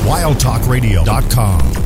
wildtalkradio.com.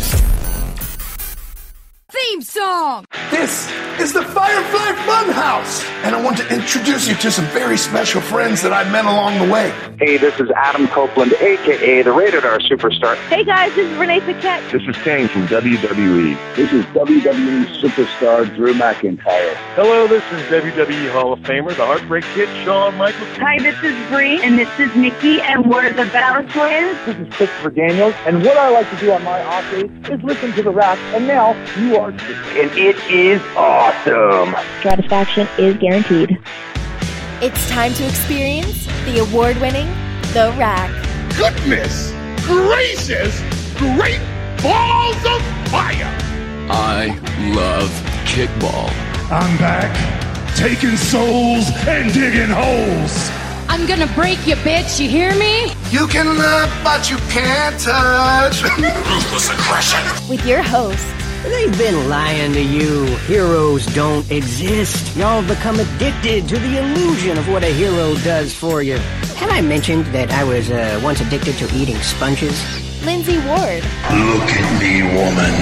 Theme song! This is the Firefly Funhouse, and I want to introduce you to some very special friends that I've met along the way. Hey, this is Adam Copeland, a.k.a. the Rated R Superstar. Hey guys, this is Renee Paquette. This is Kane from WWE. This is WWE Superstar Drew McIntyre. Hello, this is WWE Hall of Famer, the Heartbreak Kid, Shawn Michaels. Hi, this is Bree, and this is Nikki, and we're the Battle Twins. This is Christopher Daniels, and what I like to do on my off days is listen to the rap, and now you are too. And it is awesome. Satisfaction is guaranteed. It's time to experience the award-winning The Rack. Goodness gracious, great balls of fire! I love kickball. I'm back, taking souls and digging holes. I'm gonna break you, bitch, you hear me? You can love, but you can't touch. Ruthless aggression. With your host, They've been lying to you. Heroes don't exist. Y'all become addicted to the illusion of what a hero does for you. Have I mentioned that I was once addicted to eating sponges? Lindsay Ward. Look at me, woman.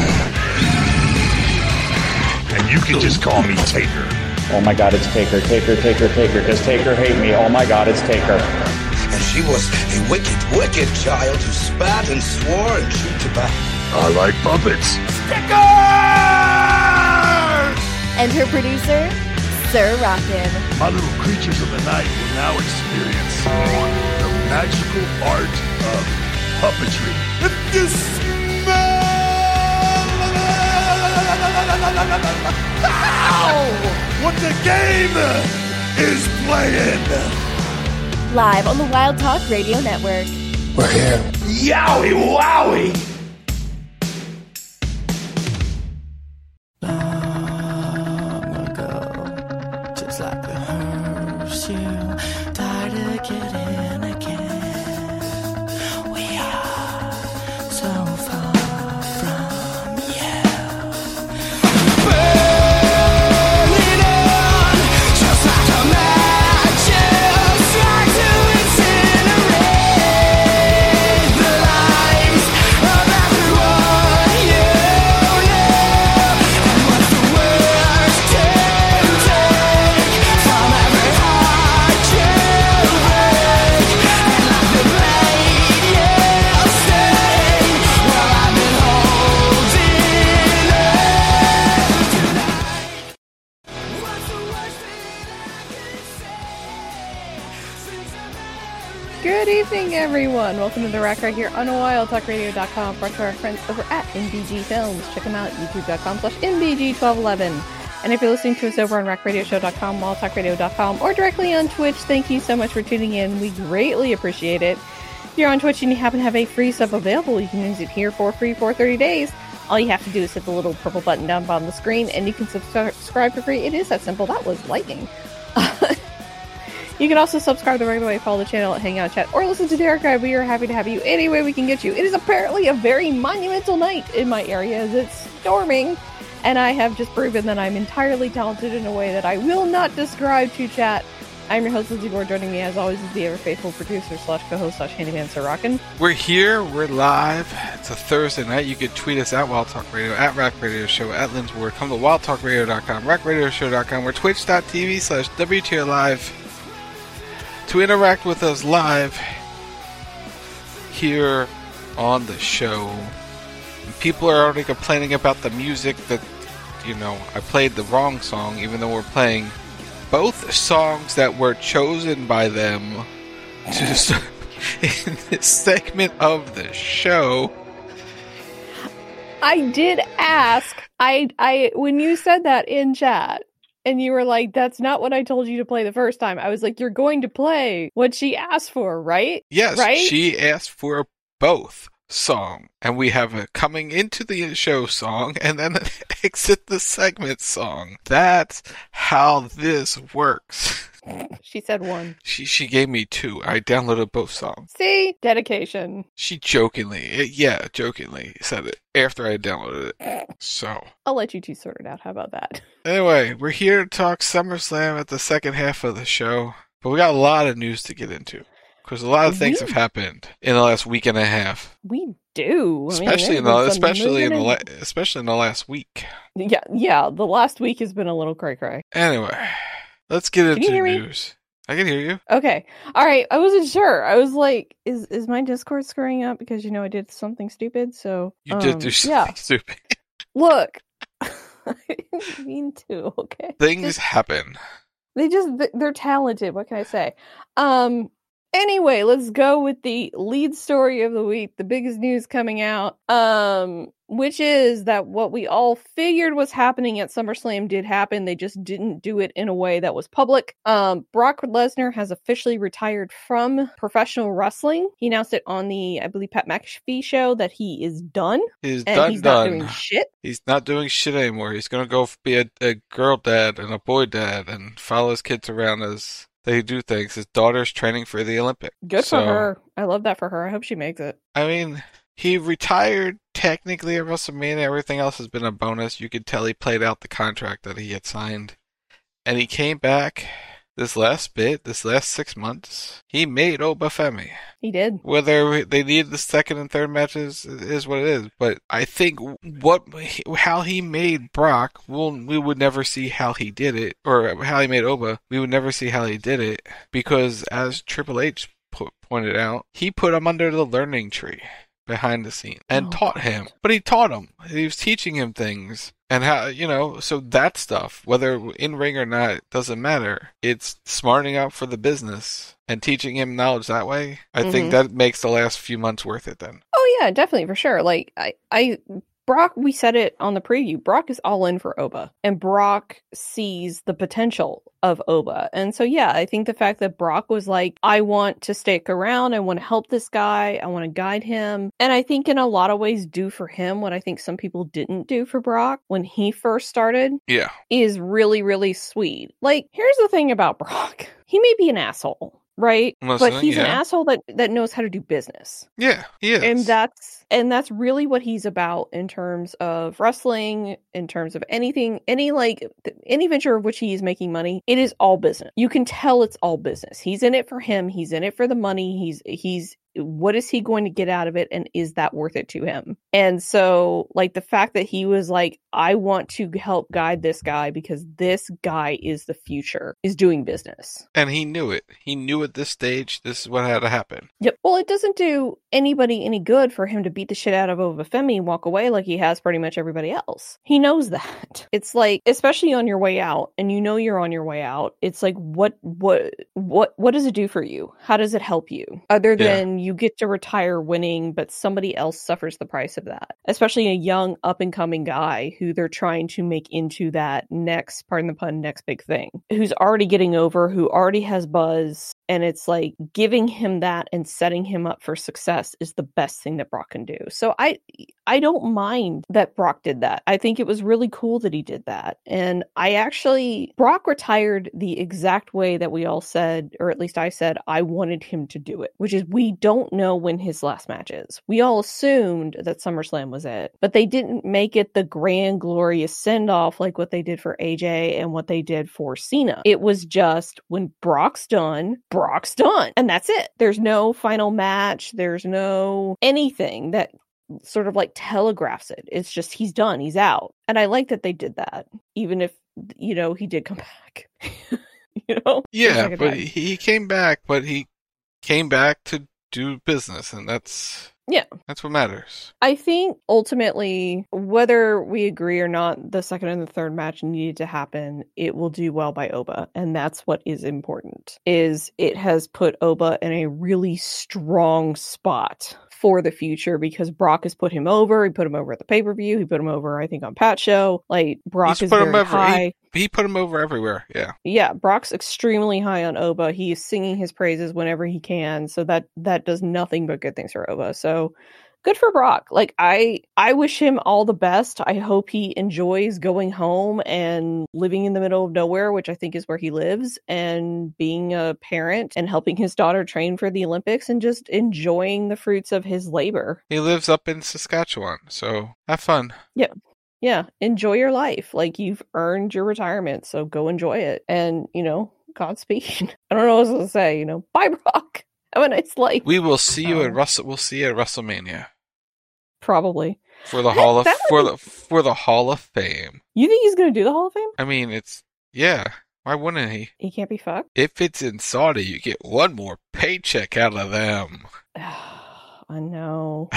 And you can just call me Taker. Oh my God, it's Taker, Taker, Taker, Taker. Does Taker hate me? Oh my God, it's Taker. And she was a wicked, wicked child who spat and swore and chewed tobacco. I like puppets. Stickers! And her producer, Sir Rockin'. My little creatures of the night will now experience the magical art of puppetry. If you smell what the game is playing. Live on the Wild Talk Radio Network. We're here. Yowie wowie! Everyone, welcome to The Rack right here on wildtalkradio.com, brought to our friends over at MBG Films. Check them out, youtube.com/MBG1211. And if you're listening to us over on rackradioshow.com, wildtalkradio.com, or directly on Twitch, thank you so much for tuning in. We greatly appreciate it. If you're on Twitch and you happen to have a free sub available, you can use it here for free for 30 days. All you have to do is hit the little purple button down bottom of the screen, and you can subscribe for free. It is that simple. That was lightning. You can also subscribe the regular way, follow the channel, hang out, chat, or listen to the archive. We are happy to have you any way we can get you. It is apparently a very monumental night in my area as it's storming, and I have just proven that I'm entirely talented in a way that I will not describe to chat. I'm your host, Lindsay Ward. Joining me, as always, is the ever-faithful producer / co-host / handyman, Sir Rockin'. We're here. We're live. It's a Thursday night. You can tweet us at Wild Talk Radio, at Rack Radio Show, at Lindsay Ward. Come to wildtalkradio.com, rackradioshow.com, or twitch.tv/WTR Live. To interact with us live here on the show. People are already complaining about the music that, I played the wrong song, even though we're playing both songs that were chosen by them to start in this segment of the show. I did ask, I when you said that in chat, and you were like, that's not what I told you to play the first time. I was like, you're going to play what she asked for, right? Yes, right? She asked for both song. And we have a coming into the show song and then an exit the segment song. That's how this works. She said one. She gave me two. I downloaded both songs. See? Dedication. She jokingly said it after I downloaded it. So I'll let you two sort it out. How about that? Anyway, we're here to talk SummerSlam at the second half of the show. But we got a lot of news to get into. because a lot of things have happened in the last week and a half. We do, especially in the last week. Yeah. The last week has been a little cray-cray. Anyway, let's get into news. I can hear you. Okay. All right. I wasn't sure. I was like, is my Discord screwing up because I did something stupid? So you did do something stupid. Look, I didn't mean to. Okay. Things happen. They're talented. What can I say? Anyway, let's go with the lead story of the week. The biggest news coming out, which is that what we all figured was happening at SummerSlam did happen. They just didn't do it in a way that was public. Brock Lesnar has officially retired from professional wrestling. He announced it on the, I believe, Pat McAfee show that he is done. He's not doing shit. He's not doing shit anymore. He's going to go be a girl dad and a boy dad and follow his kids around as they do things. His daughter's training for the Olympics. Good for her. I love that for her. I hope she makes it. I mean, he retired technically at WrestleMania. Everything else has been a bonus. You could tell he played out the contract that he had signed. And he came back this last 6 months. He made Obafemi. He did. Whether they needed the second and third matches is what it is. But I think how he made Brock, we would never see how he did it. Or how he made Oba, we would never see how he did it. Because as Triple H pointed out, he put him under the learning tree behind the scenes and taught him. But he taught him. He was teaching him things. And how, so that stuff, whether in ring or not, doesn't matter. It's smartening up for the business and teaching him knowledge that way. I think that makes the last few months worth it then. Oh yeah, definitely, for sure. Like, Brock, we said it on the preview, Brock is all in for Oba. And Brock sees the potential of Oba. And so, yeah, I think the fact that Brock was like, I want to stick around, I want to help this guy, I want to guide him. And I think in a lot of ways do for him what I think some people didn't do for Brock when he first started. Yeah. Is really, really sweet. Like, here's the thing about Brock. He may be an asshole, right? But he's an asshole that knows how to do business. Yeah, he is. And that's really what he's about in terms of wrestling, in terms of anything, any venture of which he is making money. It is all business. You can tell it's all business. He's in it for him. He's in it for the money. He's what is he going to get out of it, and is that worth it to him? And so, like, the fact that he was like, I want to help guide this guy because this guy is the future, is doing business. And he knew it. He knew at this stage this is what had to happen. Yep. Well, it doesn't do anybody any good for him to beat the shit out of Obafemi and walk away like he has pretty much everybody else. He knows that. It's like, especially on your way out, and you know you're on your way out, it's like, what does it do for you? How does it help you? Other than you get to retire winning, but somebody else suffers the price of that. Especially a young up-and-coming guy who they're trying to make into that next, pardon the pun, next big thing. Who's already getting over, who already has buzz. And it's like giving him that and setting him up for success is the best thing that Brock can do. So I don't mind that Brock did that. I think it was really cool that he did that. And Brock retired the exact way that we all said, or at least I said, I wanted him to do it, which is we don't know when his last match is. We all assumed that SummerSlam was it, but they didn't make it the grand, glorious send-off like what they did for AJ and what they did for Cena. It was just, when Brock's done, and that's it. There's no final match. There's no anything that sort of like telegraphs it. It's just, he's done. He's out. And I like that they did that, even if, he did come back. Yeah, but he came back, but he came back to do business, and that's what matters. I think ultimately, whether we agree or not, the second and the third match needed to happen. It will do well by Oba, and that's what is important. Is it has put Oba in a really strong spot for the future, because Brock has put him over. He put him over at the pay-per-view. He put him over, I think, on Pat Show. Like, Brock is very high. He put him over everywhere, yeah. Yeah, Brock's extremely high on Oba. He is singing his praises whenever he can, so that does nothing but good things for Oba. So, good for Brock. Like, I wish him all the best. I hope he enjoys going home and living in the middle of nowhere, which I think is where he lives, and being a parent and helping his daughter train for the Olympics and just enjoying the fruits of his labor. He lives up in Saskatchewan, so have fun. Yeah. Yeah, enjoy your life. Like, you've earned your retirement, so go enjoy it. And, Godspeed. I don't know what else to say, bye, Brock. I mean, it's like we will see you at We'll see you at WrestleMania probably for the for the Hall of Fame. You think he's going to do the Hall of Fame? I mean, yeah. Why wouldn't he? He can't be fucked. If it's in Saudi, you get one more paycheck out of them. I know.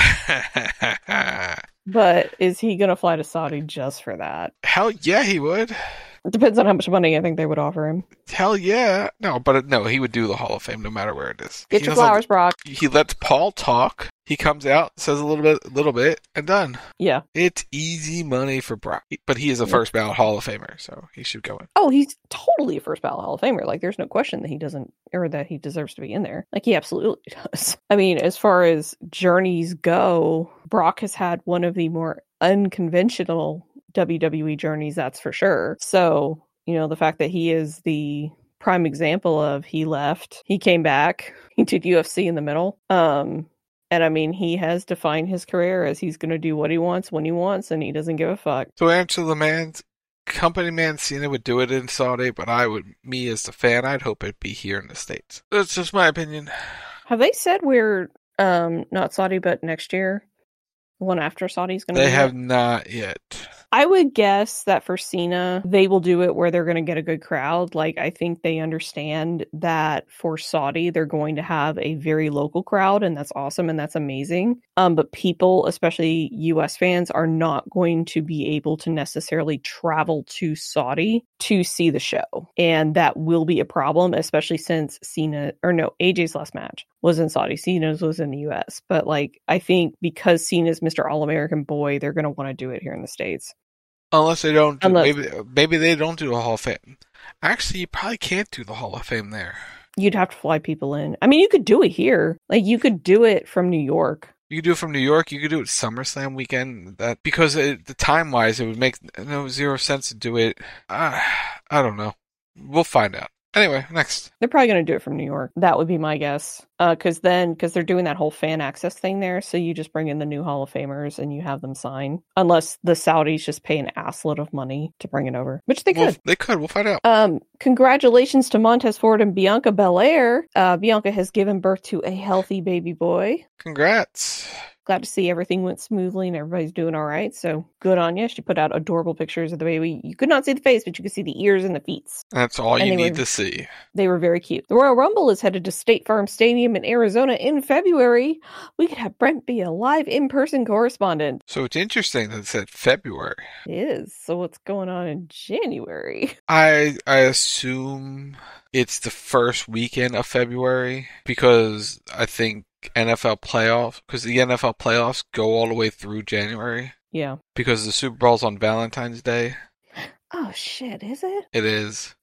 But is he going to fly to Saudi just for that? Hell yeah, he would. It depends on how much money I think they would offer him. Hell yeah. No, he would do the Hall of Fame no matter where it is. Get your flowers, Brock. He lets Paul talk. He comes out, says a little bit, and done. Yeah. It's easy money for Brock. But he is a first ballot Hall of Famer, so he should go in. Oh, he's totally a first ballot Hall of Famer. Like, there's no question that he doesn't, or that he deserves to be in there. Like, he absolutely does. I mean, as far as journeys go, Brock has had one of the more unconventional WWE journeys, that's for sure. So, the fact that he is the prime example of he left, he came back, he did UFC in the middle. And I mean, he has defined his career as he's going to do what he wants, when he wants, and he doesn't give a fuck. To answer the man's company man, Cena would do it in Saudi, but me as the fan, I'd hope it'd be here in the States. That's just my opinion. Have they said we're not Saudi, but next year? The one after Saudi's going to be They have not yet. I would guess that for Cena, they will do it where they're going to get a good crowd. Like, I think they understand that for Saudi, they're going to have a very local crowd, and that's awesome, and that's amazing. But people, especially US fans, are not going to be able to necessarily travel to Saudi to see the show. And that will be a problem, especially since AJ's last match was in Saudi. Cena's was in the US. But, I think because Cena's Mr. All-American boy, they're going to want to do it here in the States. Unless they don't, maybe they don't do the Hall of Fame. Actually, you probably can't do the Hall of Fame there. You'd have to fly people in. I mean, you could do it here. You could do it from New York. You could do it from New York. You could do it SummerSlam weekend. Because the time-wise, it would make zero sense to do it. I don't know. We'll find out. Anyway, next. They're probably going to do it from New York. That would be my guess. Because they're doing that whole fan access thing there. So you just bring in the new Hall of Famers and you have them sign. Unless the Saudis just pay an assload of money to bring it over. Which they could. They could. We'll find out. Congratulations to Montez Ford and Bianca Belair. Bianca has given birth to a healthy baby boy. Congrats. Glad to see everything went smoothly and everybody's doing all right. So good on you. She put out adorable pictures of the baby. You could not see the face, but you could see the ears and the feet. That's all you need to see. They were very cute. The Royal Rumble is headed to State Farm Stadium in Arizona in February. We could have Brent be a live in-person correspondent. So it's interesting that it said February. It is. So what's going on in January? I assume it's the first weekend of February because I think NFL playoffs, because the NFL playoffs go all the way through January. Yeah. Because the Super Bowl's on Valentine's Day. Oh shit, is it? It is.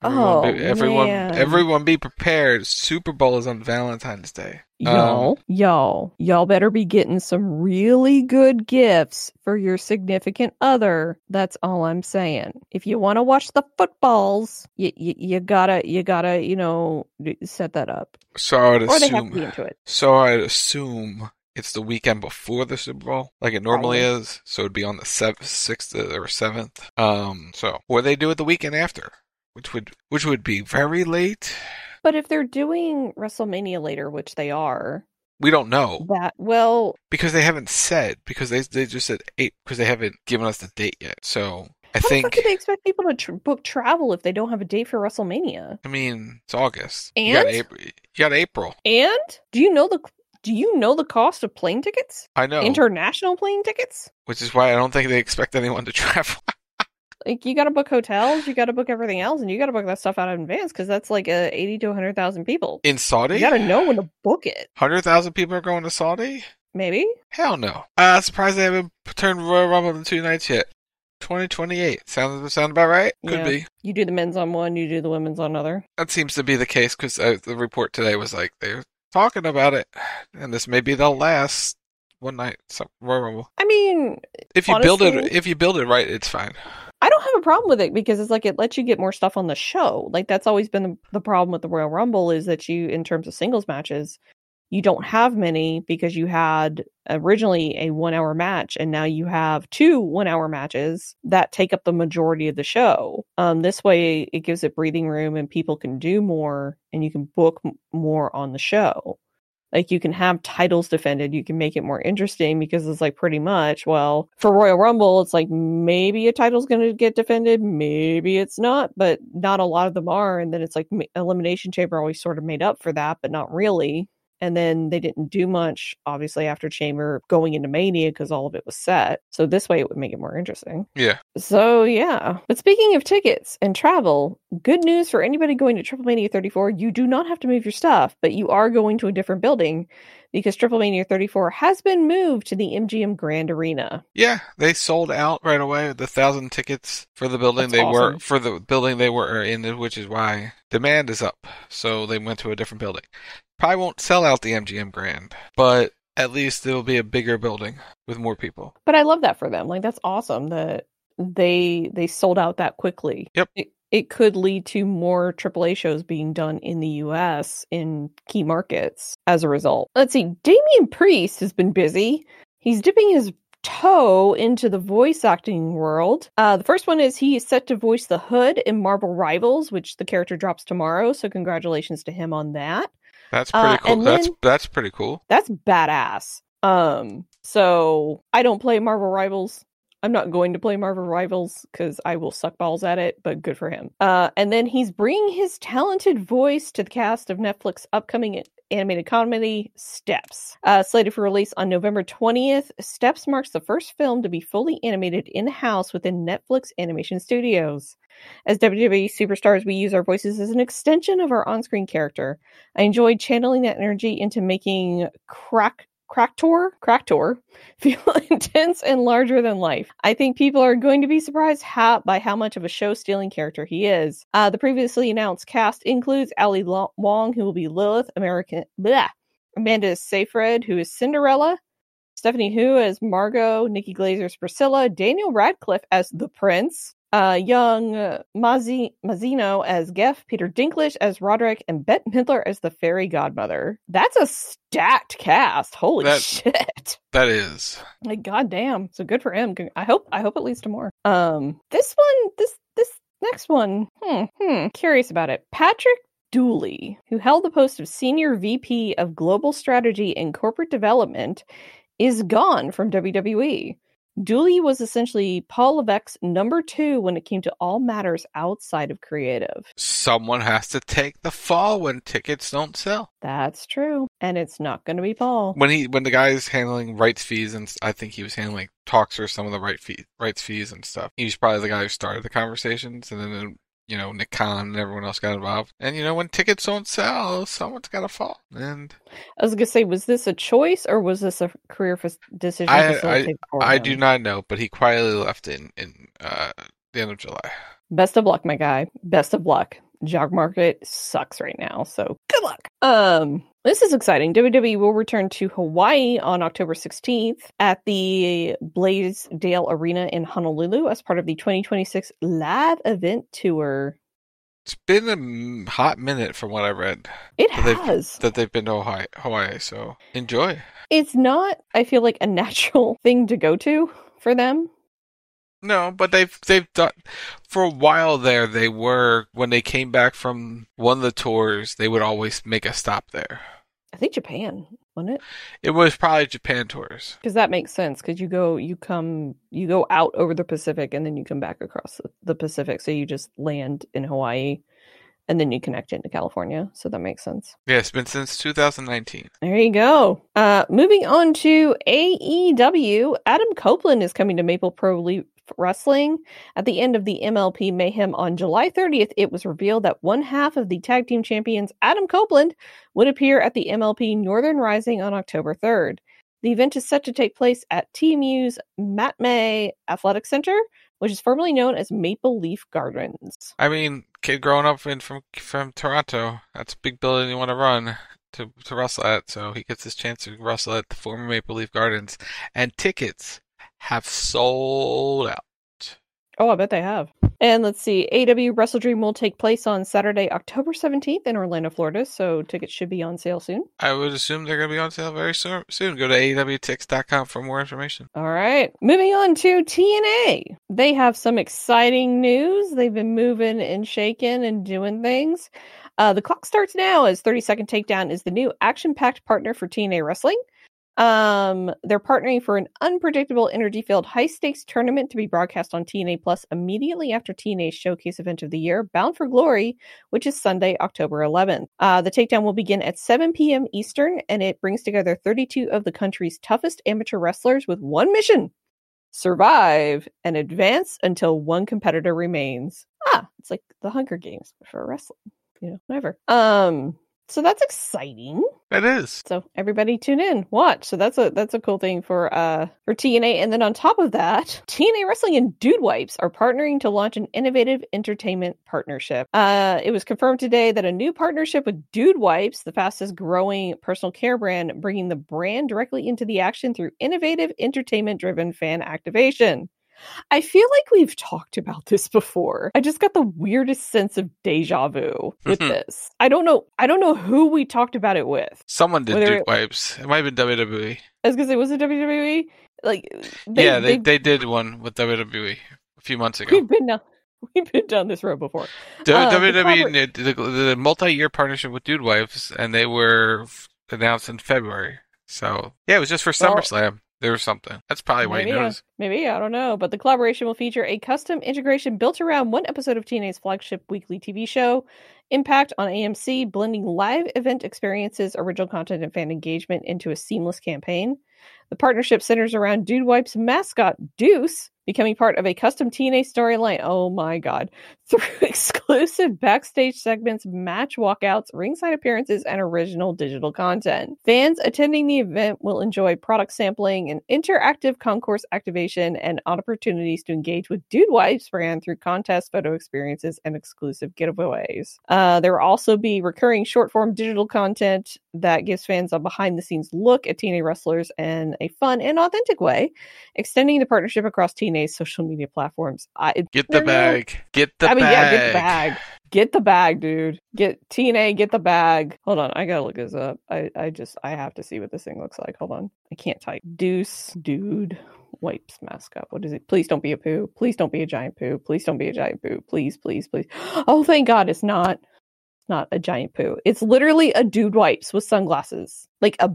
Everyone be prepared. Super Bowl is on Valentine's Day. Y'all better be getting some really good gifts for your significant other. That's all I'm saying. If you want to watch the footballs, you gotta, set that up. So they have to be into it. So I'd assume it's the weekend before the Super Bowl, like it normally is. So it'd be on the 6th or 7th. Or they do it the weekend after, which would be very late. But if they're doing WrestleMania later, which they are, we don't know because they haven't said, because they just said 8, because they haven't given us the date yet. So I think how the fuck do they expect people to book travel if they don't have a date for WrestleMania? I mean, it's August. And you got April. And do you know the cost of plane tickets? I know. International plane tickets? Which is why I don't think they expect anyone to travel. You got to book hotels, you got to book everything else, and you got to book that stuff out in advance because that's 80 to 100,000 people. In Saudi? You got to know when to book it. 100,000 people are going to Saudi? Maybe. Hell no. I'm surprised they haven't turned Royal Rumble into 2 nights yet. 2028. Sound about right? Could be. You do the men's on one, you do the women's on another. That seems to be the case because the report today was they're talking about it, and this may be the last one night Royal Rumble. I mean, if you build it right, it's fine. I don't have a problem with it because it's it lets you get more stuff on the show. That's always been the problem with the Royal Rumble is that you, in terms of singles matches, you don't have many because you had originally a 1-hour match and now you have 2 1-hour matches that take up the majority of the show. This way it gives it breathing room and people can do more and you can book more on the show. Like, you can have titles defended. You can make it more interesting because it's like pretty much, well, for Royal Rumble, it's like maybe a title's going to get defended. Maybe it's not, but not a lot of them are. And then it's like Elimination Chamber always sort of made up for that, but not really. And then they didn't do much, obviously, after Chamber going into Mania because all of it was set. So this way it would make it more interesting. Yeah. So, yeah. But speaking of tickets and travel, good news for anybody going to Triple Mania 34. You do not have to move your stuff, but you are going to a different building because Triple Mania 34 has been moved to the MGM Grand Arena. Yeah, they sold out right away. The 1,000 tickets for the building they were in, which is why demand is up. So they went to a different building. Probably won't sell out the MGM Grand, but at least it'll be a bigger building with more people. But I love that for them. Like, that's awesome that they sold out that quickly. Yep. It could lead to more AAA shows being done in the US in key markets as a result. Let's see. Damian Priest has been busy. He's dipping his toe into the voice acting world. The first one is he is set to voice the Hood in Marvel Rivals, which the character drops tomorrow. So congratulations to him on that. That's pretty cool. That's pretty cool. That's badass. So I don't play Marvel Rivals. I'm not going to play Marvel Rivals because I will suck balls at it, but good for him. And then he's bringing his talented voice to the cast of Netflix upcoming animated comedy Steps. Slated for release on November 20th, Steps marks the first film to be fully animated in-house within Netflix Animation Studios. As WWE superstars, we use our voices as an extension of our on-screen character. I enjoyed channeling that energy into making Kractor feel intense and larger than life. I think people are going to be surprised by how much of a show-stealing character he is. The previously announced cast includes Ali Wong, who will be Lilith, Amanda Seyfried, who is Cinderella, Stephanie Hu as Margot, Nikki Glaser as Priscilla, Daniel Radcliffe as the Prince, young Mazzino as Geff, Peter Dinklage as Roderick, and Bette Midler as the fairy godmother. That's a stacked cast. Holy shit. That is. Like, goddamn. So good for him. I hope it leads to more. This next one, curious about it. Patrick Dooley, who held the post of Senior VP of Global Strategy and Corporate Development, is gone from WWE. Dooley was essentially Paul Levesque's number 2 when it came to all matters outside of creative. Someone has to take the fall when tickets don't sell. That's true. And it's not going to be Paul. When the guy's handling rights fees, and I think he was handling talks for some of the rights fees and stuff. He was probably the guy who started the conversations, and then Nick Khan and everyone else got involved. And, when tickets don't sell, someone's got to fall. And I was going to say, was this a choice or was this a career decision? I do not know, but he quietly left in the end of July. Best of luck, my guy. Best of luck. Job market sucks right now, so good luck. This is exciting. WWE will return to Hawaii on October 16th at the Blaisdell Arena in Honolulu as part of the 2026 live event tour. It's been a hot minute from what I read. It has. That they've been to Hawaii, so enjoy. It's not, I feel like, a natural thing to go to for them. No, but they've done for a while there. They were, when they came back from one of the tours, they would always make a stop there. I think Japan, wasn't it? It was probably Japan tours. Because that makes sense. Because you go out over the Pacific and then you come back across the Pacific. So you just land in Hawaii and then you connect into California. So that makes sense. Yeah, it's been since 2019. There you go. Moving on to AEW, Adam Copeland is coming to Maple Pro Wrestling. At the end of the MLP Mayhem on July 30th, it was revealed that one half of the tag team champions, Adam Copeland, would appear at the MLP Northern Rising on October 3rd. The event is set to take place at TMU's Mattmay Athletic Center, which is formerly known as Maple Leaf Gardens. I mean, kid growing up from Toronto, that's a big building you want to run to wrestle at, so he gets his chance to wrestle at the former Maple Leaf Gardens, and tickets have sold out. Oh, I bet they have. And let's see, AEW Wrestle Dream will take place on Saturday, October 17th in Orlando, Florida, so tickets should be on sale soon. I would assume they're going to be on sale very soon. Go to AEWTix.com for more information. All right. Moving on to TNA. They have some exciting news. They've been moving and shaking and doing things. The clock starts now as 30-Second Takedown is the new action-packed partner for TNA Wrestling. They're partnering for an unpredictable energy-filled high-stakes tournament to be broadcast on TNA Plus immediately after TNA's showcase event of the year, Bound for Glory, which is Sunday, October 11th. The takedown will begin at 7 p.m. Eastern, and it brings together 32 of the country's toughest amateur wrestlers with one mission: survive and advance until one competitor remains. It's like the Hunger Games for wrestling. Whatever. So that's exciting. It is. So everybody tune in, watch. So that's a cool thing for TNA. And then on top of that, TNA Wrestling and Dude Wipes are partnering to launch an innovative entertainment partnership. It was confirmed today that a new partnership with Dude Wipes, the fastest growing personal care brand, bringing the brand directly into the action through innovative entertainment-driven fan activation. I feel like we've talked about this before. I just got the weirdest sense of deja vu with this. I don't know who we talked about it with. Someone did Dude Wipes. It might have been WWE. I was gonna say, was it WWE? They did one with WWE a few months ago. We've been down this road before. WWE did a multi-year partnership with Dude Wipes, and they were announced in February. So yeah, it was just for SummerSlam. There was something. That's probably why you noticed. Maybe, I don't know. But the collaboration will feature a custom integration built around one episode of TNA's flagship weekly TV show, Impact on AMC, blending live event experiences, original content, and fan engagement into a seamless campaign. The partnership centers around Dude Wipes' mascot, Deuce, becoming part of a custom TNA storyline. Oh my god. Through exclusive backstage segments, match walkouts, ringside appearances, and original digital content. Fans attending the event will enjoy product sampling and interactive concourse activation and opportunities to engage with Dude Wipes brand through contests, photo experiences, and exclusive giveaways. There will also be recurring short-form digital content that gives fans a behind-the-scenes look at TNA wrestlers in a fun and authentic way, extending the partnership across TNA's social media platforms. Get the bag. Get the bag. Yeah, get the bag. Get the bag, dude. Get TNA, get the bag. Hold on, I gotta look this up. I have to see what this thing looks like. Hold on. I can't type. Deuce, Dude Wipes mascot. What is it? Please don't be a poo. Please don't be a giant poo. Please don't be a giant poo. Please, please, please. Oh, thank God it's not a giant poo. It's literally a Dude Wipes with sunglasses. Like a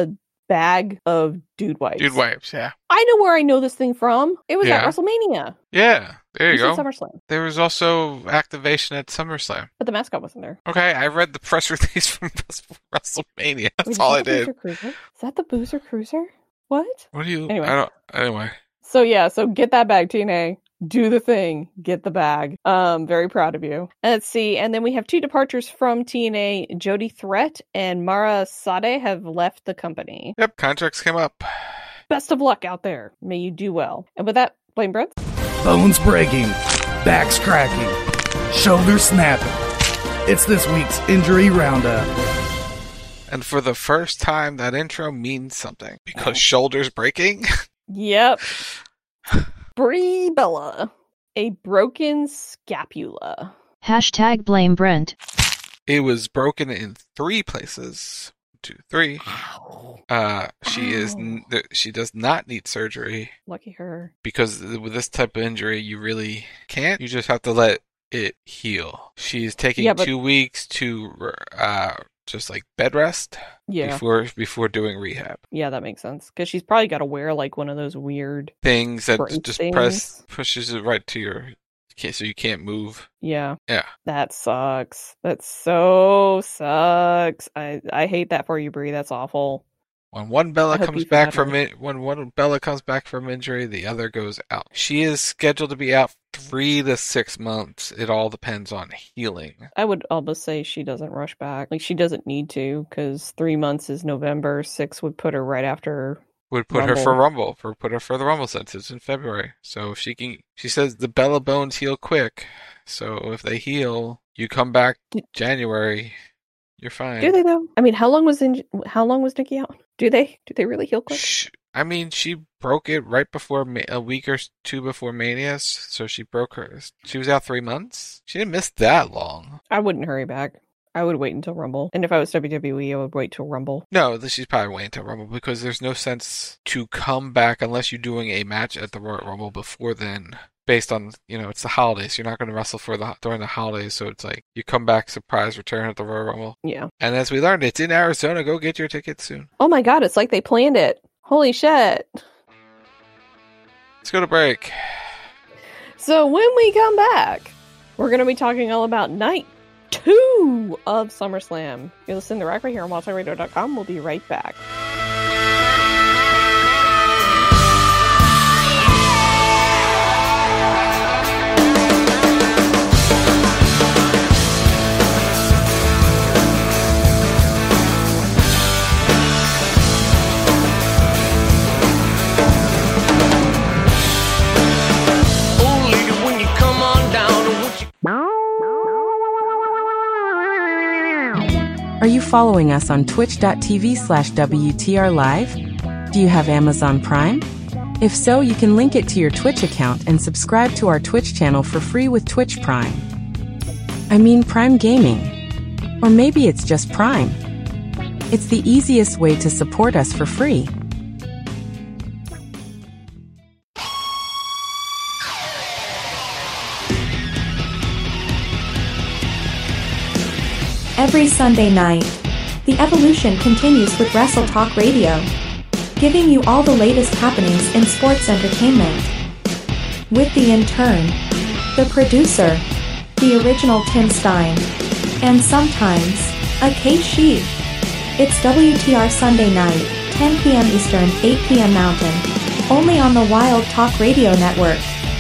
bag of Dude Wipes. Dude Wipes, yeah. I know where I know this thing from. It was at WrestleMania. Yeah, there you go. SummerSlam. There was also activation at SummerSlam. But the mascot wasn't there. Okay, I read the press release from WrestleMania. That's all I did. Is that the Boozer Cruiser? What? What do you... Anyway. So get that bag, TNA. Do the thing. Get the bag. Very proud of you. And let's see. And then we have two departures from TNA. Jody Threat and Mara Sade have left the company. Yep, contracts came up. Best of luck out there. May you do well. And with that, Blame Brent. Bones breaking, backs cracking, shoulders snapping. It's this week's Injury Roundup. And for the first time, that intro means something. Because shoulders breaking? Yep. Brie Bella. A broken scapula. # blame Brent. It was broken in 3 places. 2, 3. She does not need surgery. Lucky her. Because with this type of injury, you really can't. You just have to let it heal. She's taking 2 weeks to just like bed rest. Yeah. Before doing rehab. Yeah, that makes sense. Because she's probably got to wear like one of those weird things that just pushes it right to your. So you can't move. Yeah. Yeah. That sucks. That so sucks. I hate that for you, Brie. That's awful. When one Bella comes back from it, when one Bella comes back from injury, the other goes out. She is scheduled to be out 3 to 6 months. It all depends on healing. I would almost say she doesn't rush back. Like she doesn't need to, because 3 months is November. 6 would put her right after. Would put her for Rumble. Put her for the Rumble since it's in February. So if she can, she says the Bella bones heal quick. So if they heal, you come back January, you're fine. Do they though? I mean, how long was Nikki out? Do they really heal quick? I mean, she broke it right before a week or 2 before Mania. So she broke hers. She was out 3 months. She didn't miss that long. I wouldn't hurry back. I would wait until Rumble. And if I was WWE, I would wait till Rumble. No, she's probably waiting till Rumble because there's no sense to come back unless you're doing a match at the Royal Rumble before then based on, it's the holidays. You're not going to wrestle during the holidays, so it's like you come back surprise return at the Royal Rumble. Yeah. And as we learned, it's in Arizona. Go get your tickets soon. Oh my God, it's like they planned it. Holy shit. Let's go to break. So when we come back, we're going to be talking all about night 2 of SummerSlam. You're listening to Rack right here on WildTalkRadio.com. We'll be right back. Are you following us on twitch.tv/WTR Live? Do you have Amazon Prime? If so, you can link it to your Twitch account and subscribe to our Twitch channel for free with Twitch Prime. I mean Prime Gaming. Or maybe it's just Prime. It's the easiest way to support us for free. Every Sunday night, the evolution continues with Wrestle Talk Radio, giving you all the latest happenings in sports entertainment. With the intern, the producer, the original Tim Stein, and sometimes, a K-Sheep. It's WTR Sunday night, 10 p.m. Eastern, 8 p.m. Mountain, only on the Wild Talk Radio Network.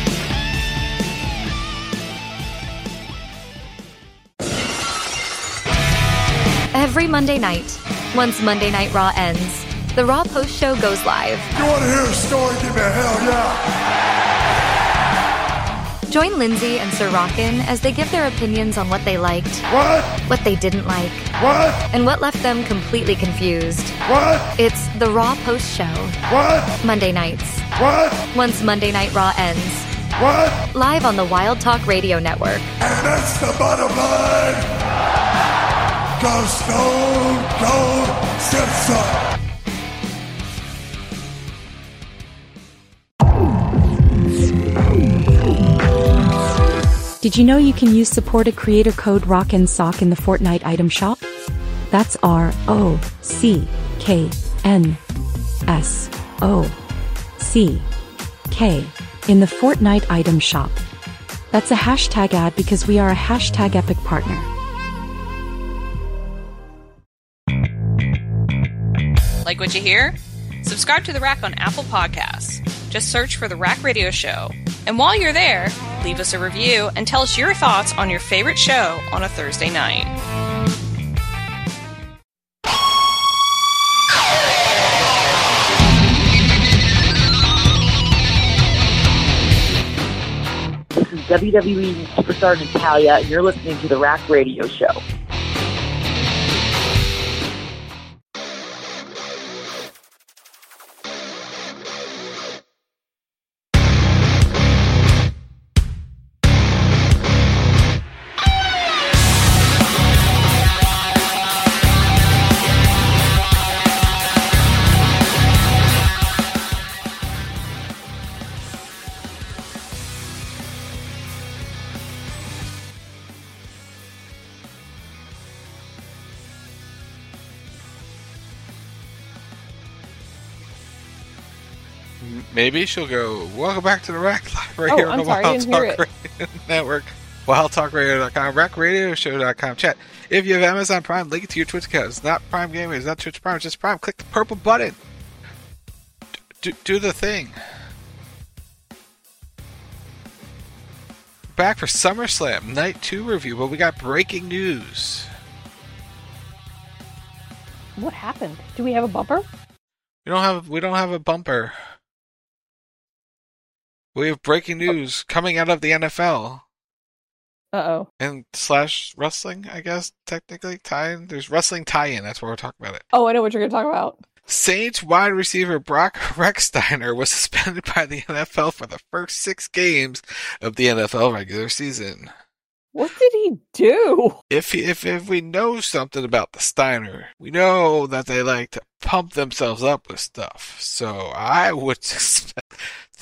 Every Monday night, once Monday Night Raw ends, the Raw Post Show goes live. You want to hear a story? Give me a hell yeah! Join Lindsay and Sir Rockin' as they give their opinions on what they liked, what they didn't like, and what left them completely confused. It's the Raw Post Show. Monday nights. Once Monday Night Raw ends. Live on the Wild Talk Radio Network. And that's the bottom line! Go Stone Cold Simpson! Did you know you can use supported creator code ROCKNSOCK in the Fortnite item shop? That's ROCKNSOCK in the Fortnite item shop. That's a hashtag ad because we are a hashtag epic partner. Like what you hear? Subscribe to The Rack on Apple Podcasts. Just search for The Rack Radio Show. And while you're there, leave us a review and tell us your thoughts on your favorite show on a Thursday night. This is WWE Superstar Natalia, and you're listening to The Rack Radio Show. Maybe she'll go, welcome back to the Rack Live right here on the Wild Talk Radio Network. WildTalkRadio.com, RackRadioShow.com. Chat. If you have Amazon Prime, link it to your Twitch account. It's not Prime Gaming, it's not Twitch Prime, it's just Prime. Click the purple button. Do the thing. Back for SummerSlam Night 2 review, but we got breaking news. What happened? Do we have a bumper? We don't have a bumper. We have breaking news coming out of the NFL. Uh-oh. And / wrestling, I guess, technically. Tie-in. There's wrestling tie-in. That's where we're talking about it. Oh, I know what you're going to talk about. Saints wide receiver Brock Rechsteiner was suspended by the NFL for the first 6 games of the NFL regular season. What did he do? If we know something about the Steiner, we know that they like to pump themselves up with stuff. So I would suspect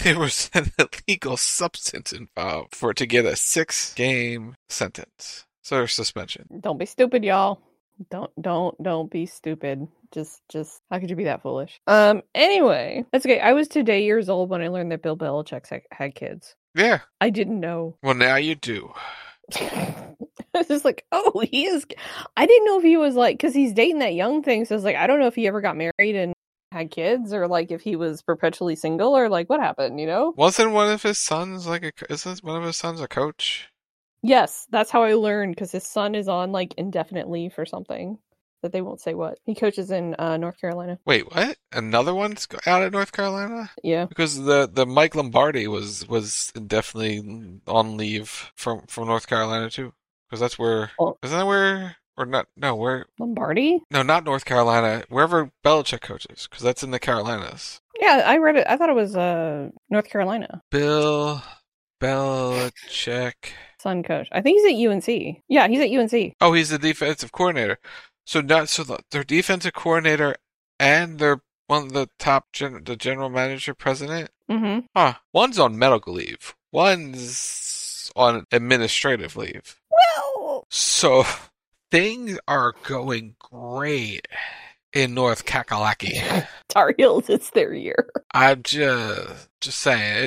there was an illegal substance involved for it to get a 6-game sentence. So suspension. Don't be stupid, y'all. Don't be stupid. Just how could you be that foolish? Anyway, that's okay. I was 2 years old when I learned that Bill Belichick had kids. Yeah. I didn't know. Well, now you do. I was just like, oh, he is. I didn't know if he was like, because he's dating that young thing. So I was like, I don't know if he ever got married and had kids, or like if he was perpetually single, or like what happened, you know? Wasn't one of his sons isn't one of his sons a coach? Yes, that's how I learned, because his son is on like indefinite leave for something that they won't say what. He coaches in North Carolina. Wait, what? Another one's out at North Carolina? Yeah. Because the Mike Lombardi was indefinitely on leave from North Carolina too. Because that's where isn't that where or not? No, where Lombardi? No, not North Carolina. Wherever Belichick coaches, because that's in the Carolinas. Yeah, I read it. I thought it was North Carolina. Bill Belichick. Son coach. I think he's at UNC. Yeah, he's at UNC. Oh, he's the defensive coordinator. So their defensive coordinator and they're one of the top the general manager president. Mm-hmm. Huh. One's on medical leave. One's on administrative leave. Well, so things are going great in North Kakalaki. Tar Heels, it's their year. I'm just saying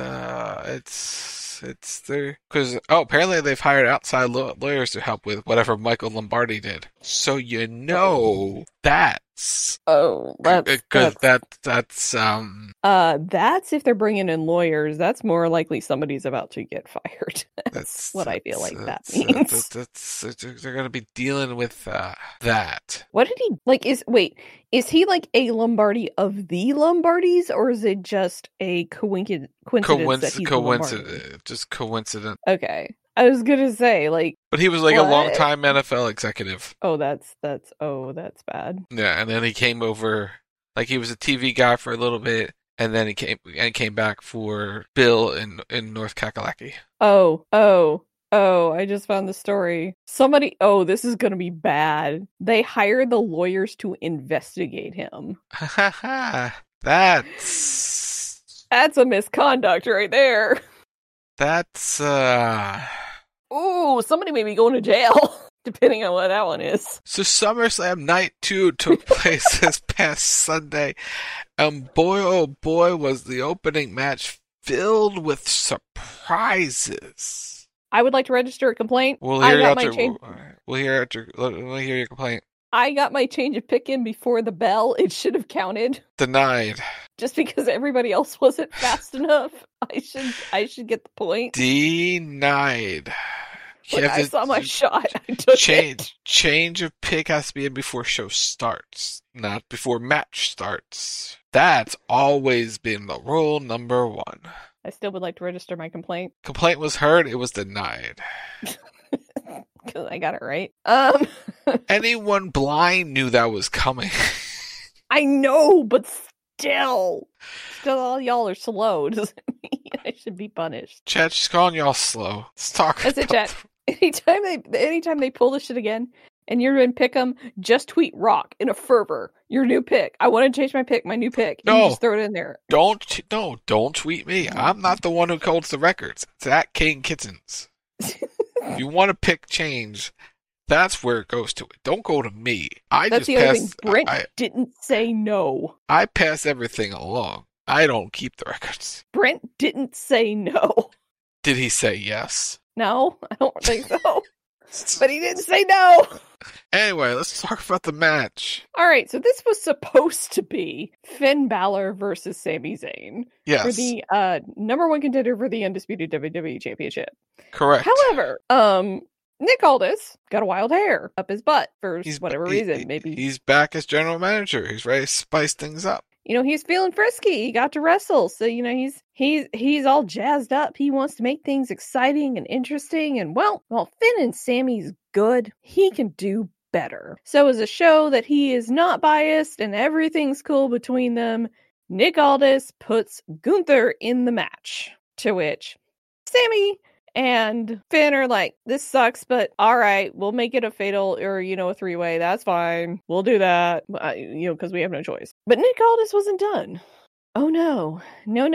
it's there because apparently they've hired outside lawyers to help with whatever Michael Lombardi did. So that's that's if they're bringing in lawyers. That's more likely somebody's about to get fired. That's what I feel like that means. They're going to be dealing with that. What did he is he like a Lombardi of the Lombardis, or is it just a coincidence that he's Lombardi? Just coincident. Okay. I was gonna say, but he was like a long-time NFL executive. Oh, that's bad. Yeah, and then he came over, he was a TV guy for a little bit, and then he came back for Bill in North Kakalaki. Oh, I just found the story. This is gonna be bad. They hired the lawyers to investigate him. That's a misconduct right there. That's Ooh, somebody may be going to jail, depending on what that one is. So SummerSlam Night 2 took place this past Sunday, and boy, oh boy, was the opening match filled with surprises. I would like to register a complaint. We'll hear your complaint. I got my change of pick in before the bell. It should have counted. Denied. Just because everybody else wasn't fast enough, I should get the point. Denied. I saw my shot. I took it. Change of pick has to be in before show starts, not before match starts. That's always been the rule number 1. I still would like to register my complaint. Complaint was heard. It was denied. Because I got it right. Anyone blind knew that was coming. I know, but still all y'all are slow. Doesn't mean I should be punished. Chad, she's calling y'all slow. Let's talk. That's it, Chad. Anytime they pull this shit again, and you're in Pick'em, just tweet Rock in a fervor. Your new pick. I want to change my pick. My new pick. No, you just throw it in there. Don't tweet me. I'm not the one who holds the records. It's at King Kittens. If you want to pick change, that's where it goes to it. Don't go to me. That's the other thing. Brent didn't say no. I pass everything along. I don't keep the records. Brent didn't say no. Did he say yes? No, I don't think so. But he didn't say no. Anyway, let's talk about the match. All right, so this was supposed to be Finn Balor versus Sami Zayn. Yes. For the number 1 contender for the undisputed WWE Championship. Correct. However, Nick Aldis got a wild hair up his butt for whatever reason. Maybe he's back as general manager. He's ready to spice things up. He's feeling frisky. He got to wrestle, so he's all jazzed up. He wants to make things exciting and interesting. And well, Finn and Sammy's good. He can do better. So as a show that he is not biased and everything's cool between them, Nick Aldis puts Gunther in the match. To which Sammy and Finn are like, this sucks, but all right, we'll make it a fatal or, a 3-way. That's fine. We'll do that, because we have no choice. But Nick Aldis wasn't done. oh no. No.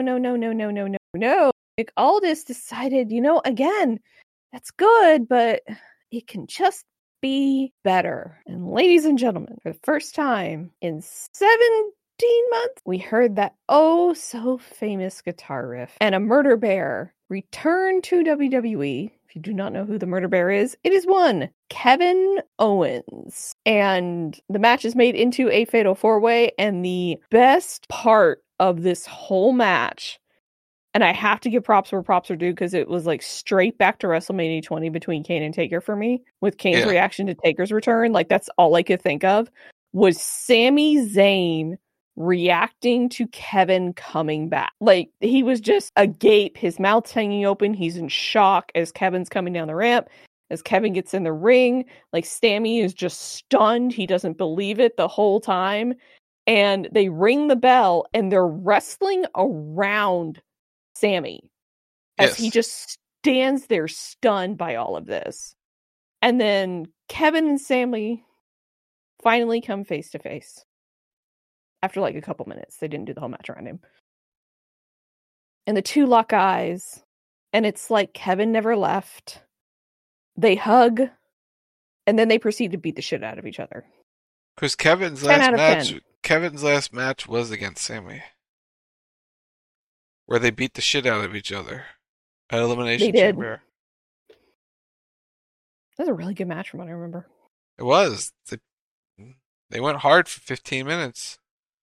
Nick Aldis decided, again, that's good, but it can just be better. And ladies and gentlemen, for the first time in 17 months, we heard that oh so famous guitar riff. And a Murder Bear returned to WWE. If you do not know who the Murder Bear is, it is one Kevin Owens. And the match is made into a fatal 4-way. And the best part of this whole match, and I have to give props where props are due because it was like straight back to WrestleMania 20 between Kane and Taker for me, with Kane's reaction to Taker's return. Like, that's all I could think of was Sami Zayn reacting to Kevin coming back. Like, he was just agape, his mouth's hanging open, he's in shock as Kevin's coming down the ramp. As Kevin gets in the ring, like, Sami is just stunned. He doesn't believe it the whole time. And they ring the bell and they're wrestling around Sami as he just stands there stunned by all of this. And then Kevin and Sami finally come face to face after like a couple minutes. They didn't do the whole match around him. And the two lock eyes, and it's like Kevin never left. They hug, and then they proceed to beat the shit out of each other. Because Kevin's last match was against Sami, where they beat the shit out of each other at Elimination Chamber. That was a really good match from what I remember. It was. They went hard for 15 minutes.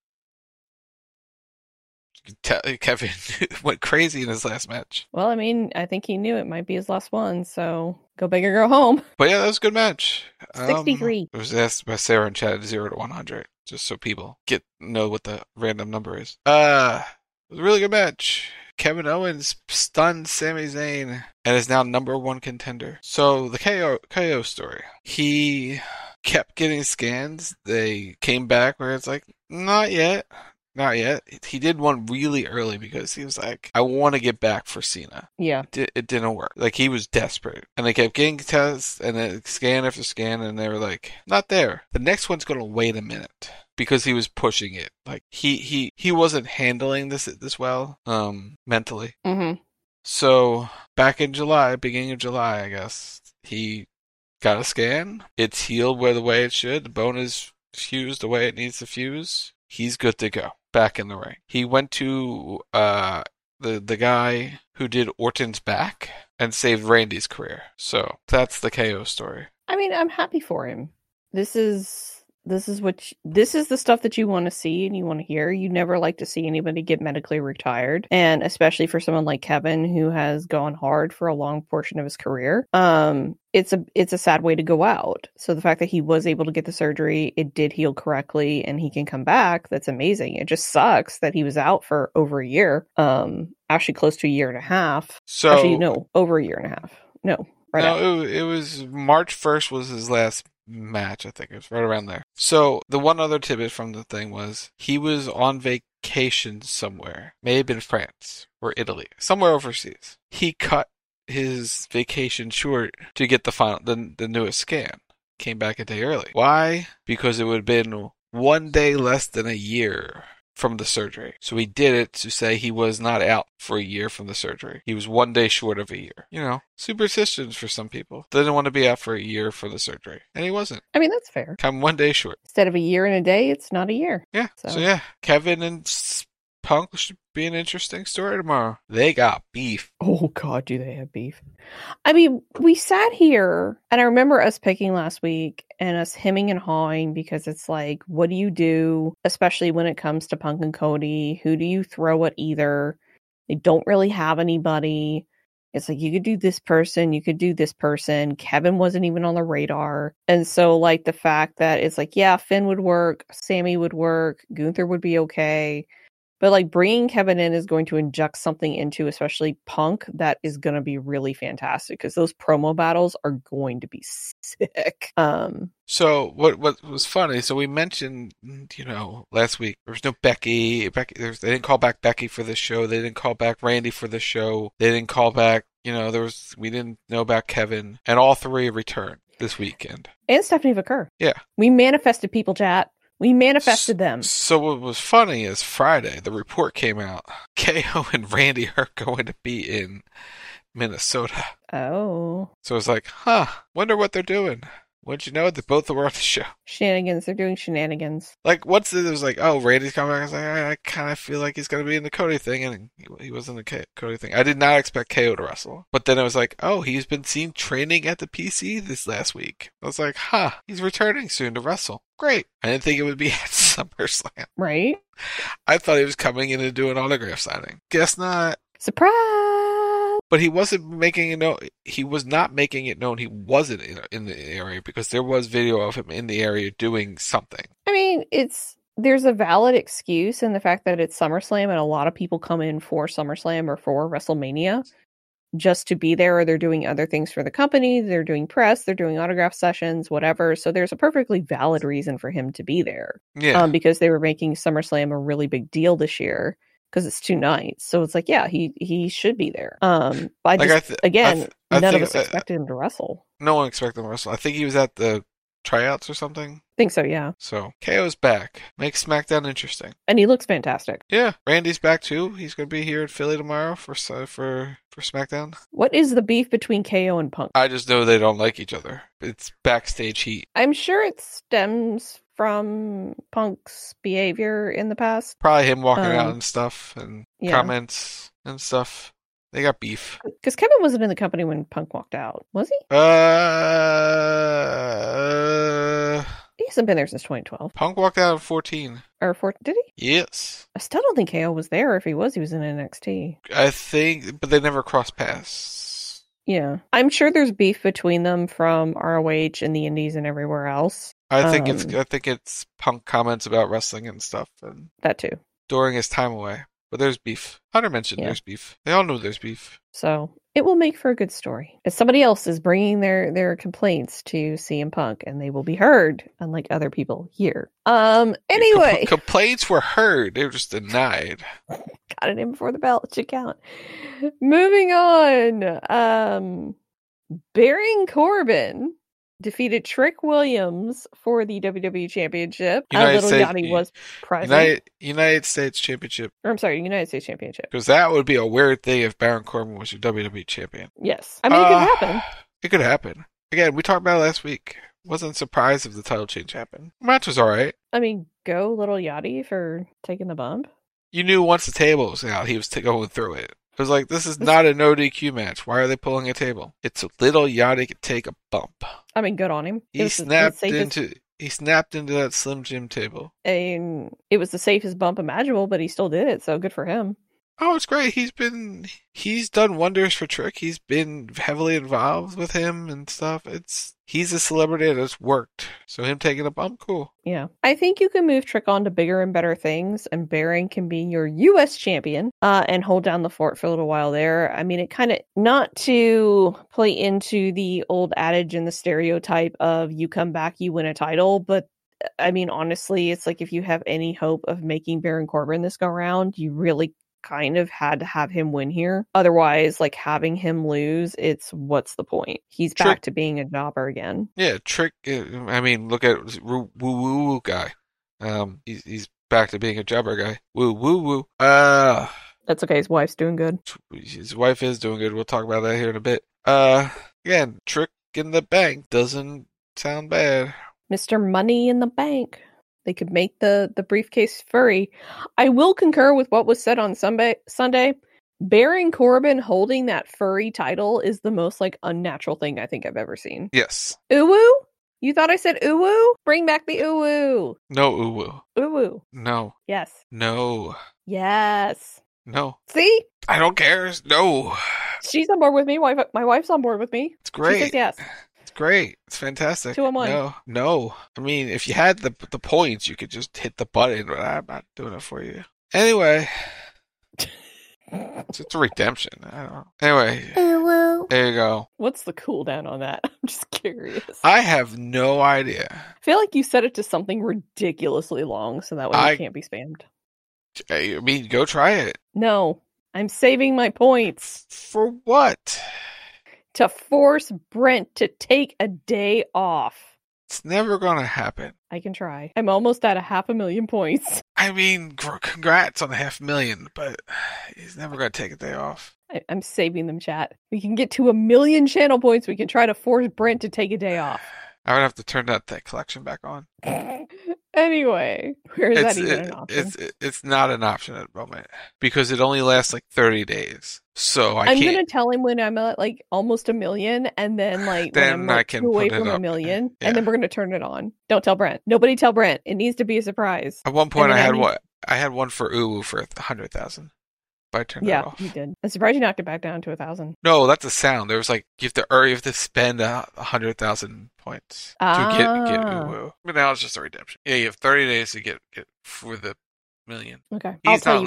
Kevin went crazy in his last match. Well, I mean, I think he knew it might be his last one, so go big or go home. But yeah, that was a good match. 63. It was asked by Sarah in chat 0 to 100, just so people know what the random number is. It was a really good match. Kevin Owens stunned Sami Zayn and is now #1 contender. So the KO story. He kept getting scans. They came back where it's like, not yet. Not yet. He did one really early because he was like, I want to get back for Cena. Yeah. It didn't work. Like, he was desperate. And they kept getting tests and then scan after scan, and they were like, not there. The next one's going to wait a minute. Because he was pushing it. Like, he wasn't handling this well, mentally. Mm-hmm. So, back in July, beginning of July, I guess, he got a scan. It's healed the way it should. The bone is fused the way it needs to fuse. He's good to go. Back in the ring. He went to the guy who did Orton's back and saved Randy's career. So that's the KO story. I mean, I'm happy for him. This is the stuff that you want to see and you want to hear. You never like to see anybody get medically retired, and especially for someone like Kevin who has gone hard for a long portion of his career. It's a sad way to go out. So the fact that he was able to get the surgery, it did heal correctly, and he can come back, that's amazing. It just sucks that he was out for over a year. Actually close to a year and a half. So actually, no, over a year and a half. No, right no, it was March 1st was his last match, I think. It was right around there. So the one other tidbit from the thing was he was on vacation somewhere. May have been France or Italy. Somewhere overseas. He cut his vacation short to get the newest scan. Came back a day early. Why? Because it would have been 1 day less than a year from the surgery. So he did it to say he was not out for a year from the surgery. He was 1 day short of a year. You know, superstitions for some people. They didn't want to be out for a year for the surgery. And he wasn't. I mean, that's fair. Come 1 day short. Instead of a year and a day, it's not a year. Yeah. So yeah, Kevin and Punk should be an interesting story tomorrow. They got beef. Oh God, do they have beef? I mean, we sat here, and I remember us picking last week and us hemming and hawing because it's like, what do you do, especially when it comes to Punk and Cody? Who do you throw at either? They don't really have anybody. It's like, you could do this person, you could do this person. Kevin wasn't even on the radar. And so, like, the fact that it's like, yeah, Finn would work, Sami would work, Gunther would be okay. But, like, bringing Kevin in is going to inject something into, especially Punk, that is going to be really fantastic because those promo battles are going to be sick. So what was funny? So we mentioned, last week there was no Becky. They didn't call back Becky for this show. They didn't call back Randy for this show. They didn't call back. We didn't know about Kevin, and all three returned this weekend. And Stephanie Vaquer. Yeah, we manifested people, chat. We manifested them. So what was funny is Friday, the report came out. KO and Randy are going to be in Minnesota. Oh. So it's like, wonder what they're doing. Wouldn't you know? They both were on the show. Shenanigans. They're doing shenanigans. Like, once it was like, oh, Randy's coming back, I was like, I kind of feel like he's going to be in the Cody thing, and he was in the Cody thing. I did not expect KO to wrestle. But then it was like, oh, he's been seen training at the PC this last week. I was like, he's returning soon to wrestle. Great. I didn't think it would be at SummerSlam. Right? I thought he was coming in to do an autograph signing. Guess not. Surprise! But he wasn't making it known. He was not making it known he wasn't in the area because there was video of him in the area doing something. I mean, there's a valid excuse in the fact that it's SummerSlam and a lot of people come in for SummerSlam or for WrestleMania just to be there, or they're doing other things for the company. They're doing press, they're doing autograph sessions, whatever. So there's a perfectly valid reason for him to be there. Yeah. Because they were making SummerSlam a really big deal this year. Because it's 2 nights, so it's like, yeah, he should be there. None of us expected him to wrestle. No one expected him to wrestle. I think he was at the tryouts or something. I think so, yeah. So KO's back. Makes SmackDown interesting, and he looks fantastic. Yeah, Randy's back too. He's going to be here in Philly tomorrow for SmackDown. What is the beef between KO and Punk? I just know they don't like each other. It's backstage heat. I'm sure it stems from Punk's behavior in the past. Probably him walking out and stuff, and comments and stuff. They got beef. Because Kevin wasn't in the company when Punk walked out, was he? He hasn't been there since 2012. Punk walked out in 14. Did he? Yes. I still don't think KO was there. If he was in NXT. I think, but they never crossed paths. Yeah. I'm sure there's beef between them from ROH and the Indies and everywhere else. I think it's Punk comments about wrestling and stuff, and that too during his time away. But there's beef. Hunter mentioned there's beef. They all know there's beef. So it will make for a good story. If somebody else is bringing their complaints to CM Punk, and they will be heard, unlike other people here. Anyway, complaints were heard. They were just denied. Got it in before the bell. It should count. Moving on. Baron Corbin defeated Trick Williams for the WWE Championship. Little Yachty was present. United States Championship. I'm sorry, United States Championship. Because that would be a weird thing if Baron Corbin was your WWE champion. Yes. I mean, it could happen. It could happen. Again, we talked about it last week. Wasn't surprised if the title change happened. Match was alright. I mean, go Little Yachty for taking the bump. You knew once the table was out, he was going through it. It was like, this is not a no DQ match. Why are they pulling a table? It's a Little Yachty could take a bump. I mean, good on him. He snapped into that Slim Jim table. And it was the safest bump imaginable, but he still did it, so good for him. Oh, it's great. He's done wonders for Trick. He's been heavily involved with him and stuff. He's a celebrity that's worked. So him taking a bump, cool. Yeah. I think you can move Trick on to bigger and better things, and Baron can be your U.S. champion and hold down the fort for a little while there. I mean, it kind of, not to play into the old adage and the stereotype of you come back, you win a title, but I mean, honestly, it's like if you have any hope of making Baron Corbin this go round, you really kind of had to have him win here. Otherwise, like, having him lose, what's the point? He's back to being a jobber again. Yeah, Trick, I mean, look at Woo Woo Woo guy. He's back to being a jobber guy. Woo Woo Woo. That's okay, his wife's doing good. His wife is doing good. We'll talk about that here in a bit. Again, Trick in the bank doesn't sound bad. Mr. Money in the Bank. They could make the briefcase furry. I will concur with what was said on Sunday. Baron Corbin holding that furry title is the most, like, unnatural thing I think I've ever seen. Yes. Uwu? You thought I said uwu? Bring back the uwu. No uwu. Uwu. No. Yes. No. Yes. No. See? I don't care. No. She's on board with me. My wife's on board with me. It's great. She says yes. Great. It's fantastic. 2-1. No. I mean, if you had the points, you could just hit the button, but I'm not doing it for you. Anyway. It's a redemption. I don't know. Anyway. There you go. What's the cooldown on that? I'm just curious. I have no idea. I feel like you set it to something ridiculously long, so that way it can't be spammed. I mean, go try it. No. I'm saving my points. For what? To force Brent to take a day off. It's never going to happen. I can try. I'm almost at 500,000 points. I mean, congrats on the 500,000, but he's never going to take a day off. I'm saving them, chat. We can get to 1,000,000 channel points. We can try to force Brent to take a day off. I would have to turn that collection back on. Anyway, where is that even an option? It's not an option at the moment because it only lasts like 30 days. So I'm going to tell him when I'm at like almost 1,000,000 and then like when I'm like away from 1,000,000 and then we're going to turn it on. Don't tell Brent. Nobody tell Brent. It needs to be a surprise. At one point I had one for Uwu for 100,000. I turned that off. You did. I'm surprised you knocked it back down to 1,000. No, that's a sound. There was like you have to spend 100,000 points to get Uwu. But now it's just a redemption. Yeah, you have 30 days to get for the 1,000,000. Okay,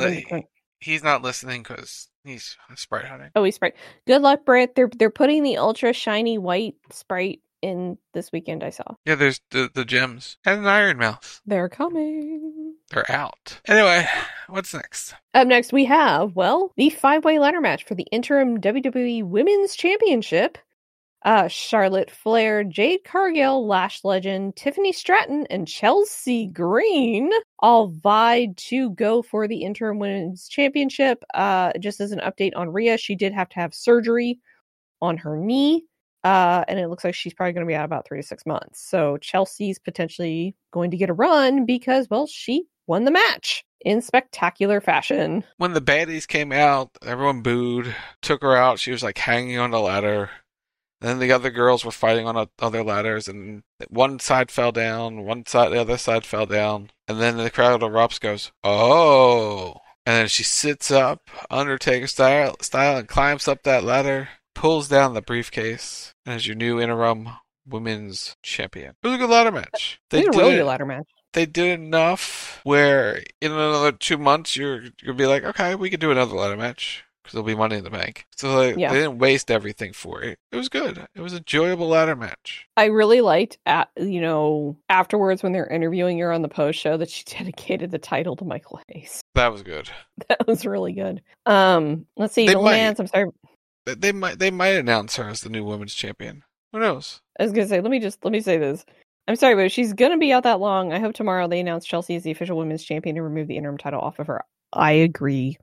He's not listening because he's Sprite hunting. Oh, he's Sprite. Good luck, Brent. They're putting the ultra shiny white Sprite in this weekend. I saw. Yeah, there's the gems and an Iron Mouse. They're coming. They're out. Anyway, what's next? Up next, we have, the 5-way ladder match for the interim WWE Women's Championship. Charlotte Flair, Jade Cargill, Lash Legend, Tiffany Stratton, and Chelsea Green all vied to go for the interim Women's Championship. Just as an update on Rhea, she did have to have surgery on her knee. And it looks like she's probably going to be out about 3 to 6 months. So Chelsea's potentially going to get a run because, she won the match in spectacular fashion. When the baddies came out, everyone booed, took her out. She was like hanging on the ladder. Then the other girls were fighting on other ladders, and one side fell down, the other side fell down. And then the crowd erupts, goes, oh. And then she sits up, Undertaker style, and climbs up that ladder, pulls down the briefcase, and is your new interim women's champion. It was a good ladder match. It was a really good ladder match. They did enough where in another 2 months you'll be like, okay, we could do another ladder match because there'll be money in the bank. So they didn't waste everything for it. It was good. It was an enjoyable ladder match. I really liked afterwards when they're interviewing her on the post show that she dedicated the title to Michael Hayes. That was good. That was really good. Let's see. I'm sorry. They might announce her as the new women's champion. Who knows? I was gonna say, let me say this. I'm sorry, but if she's gonna be out that long, I hope tomorrow they announce Chelsea as the official women's champion and remove the interim title off of her. I agree.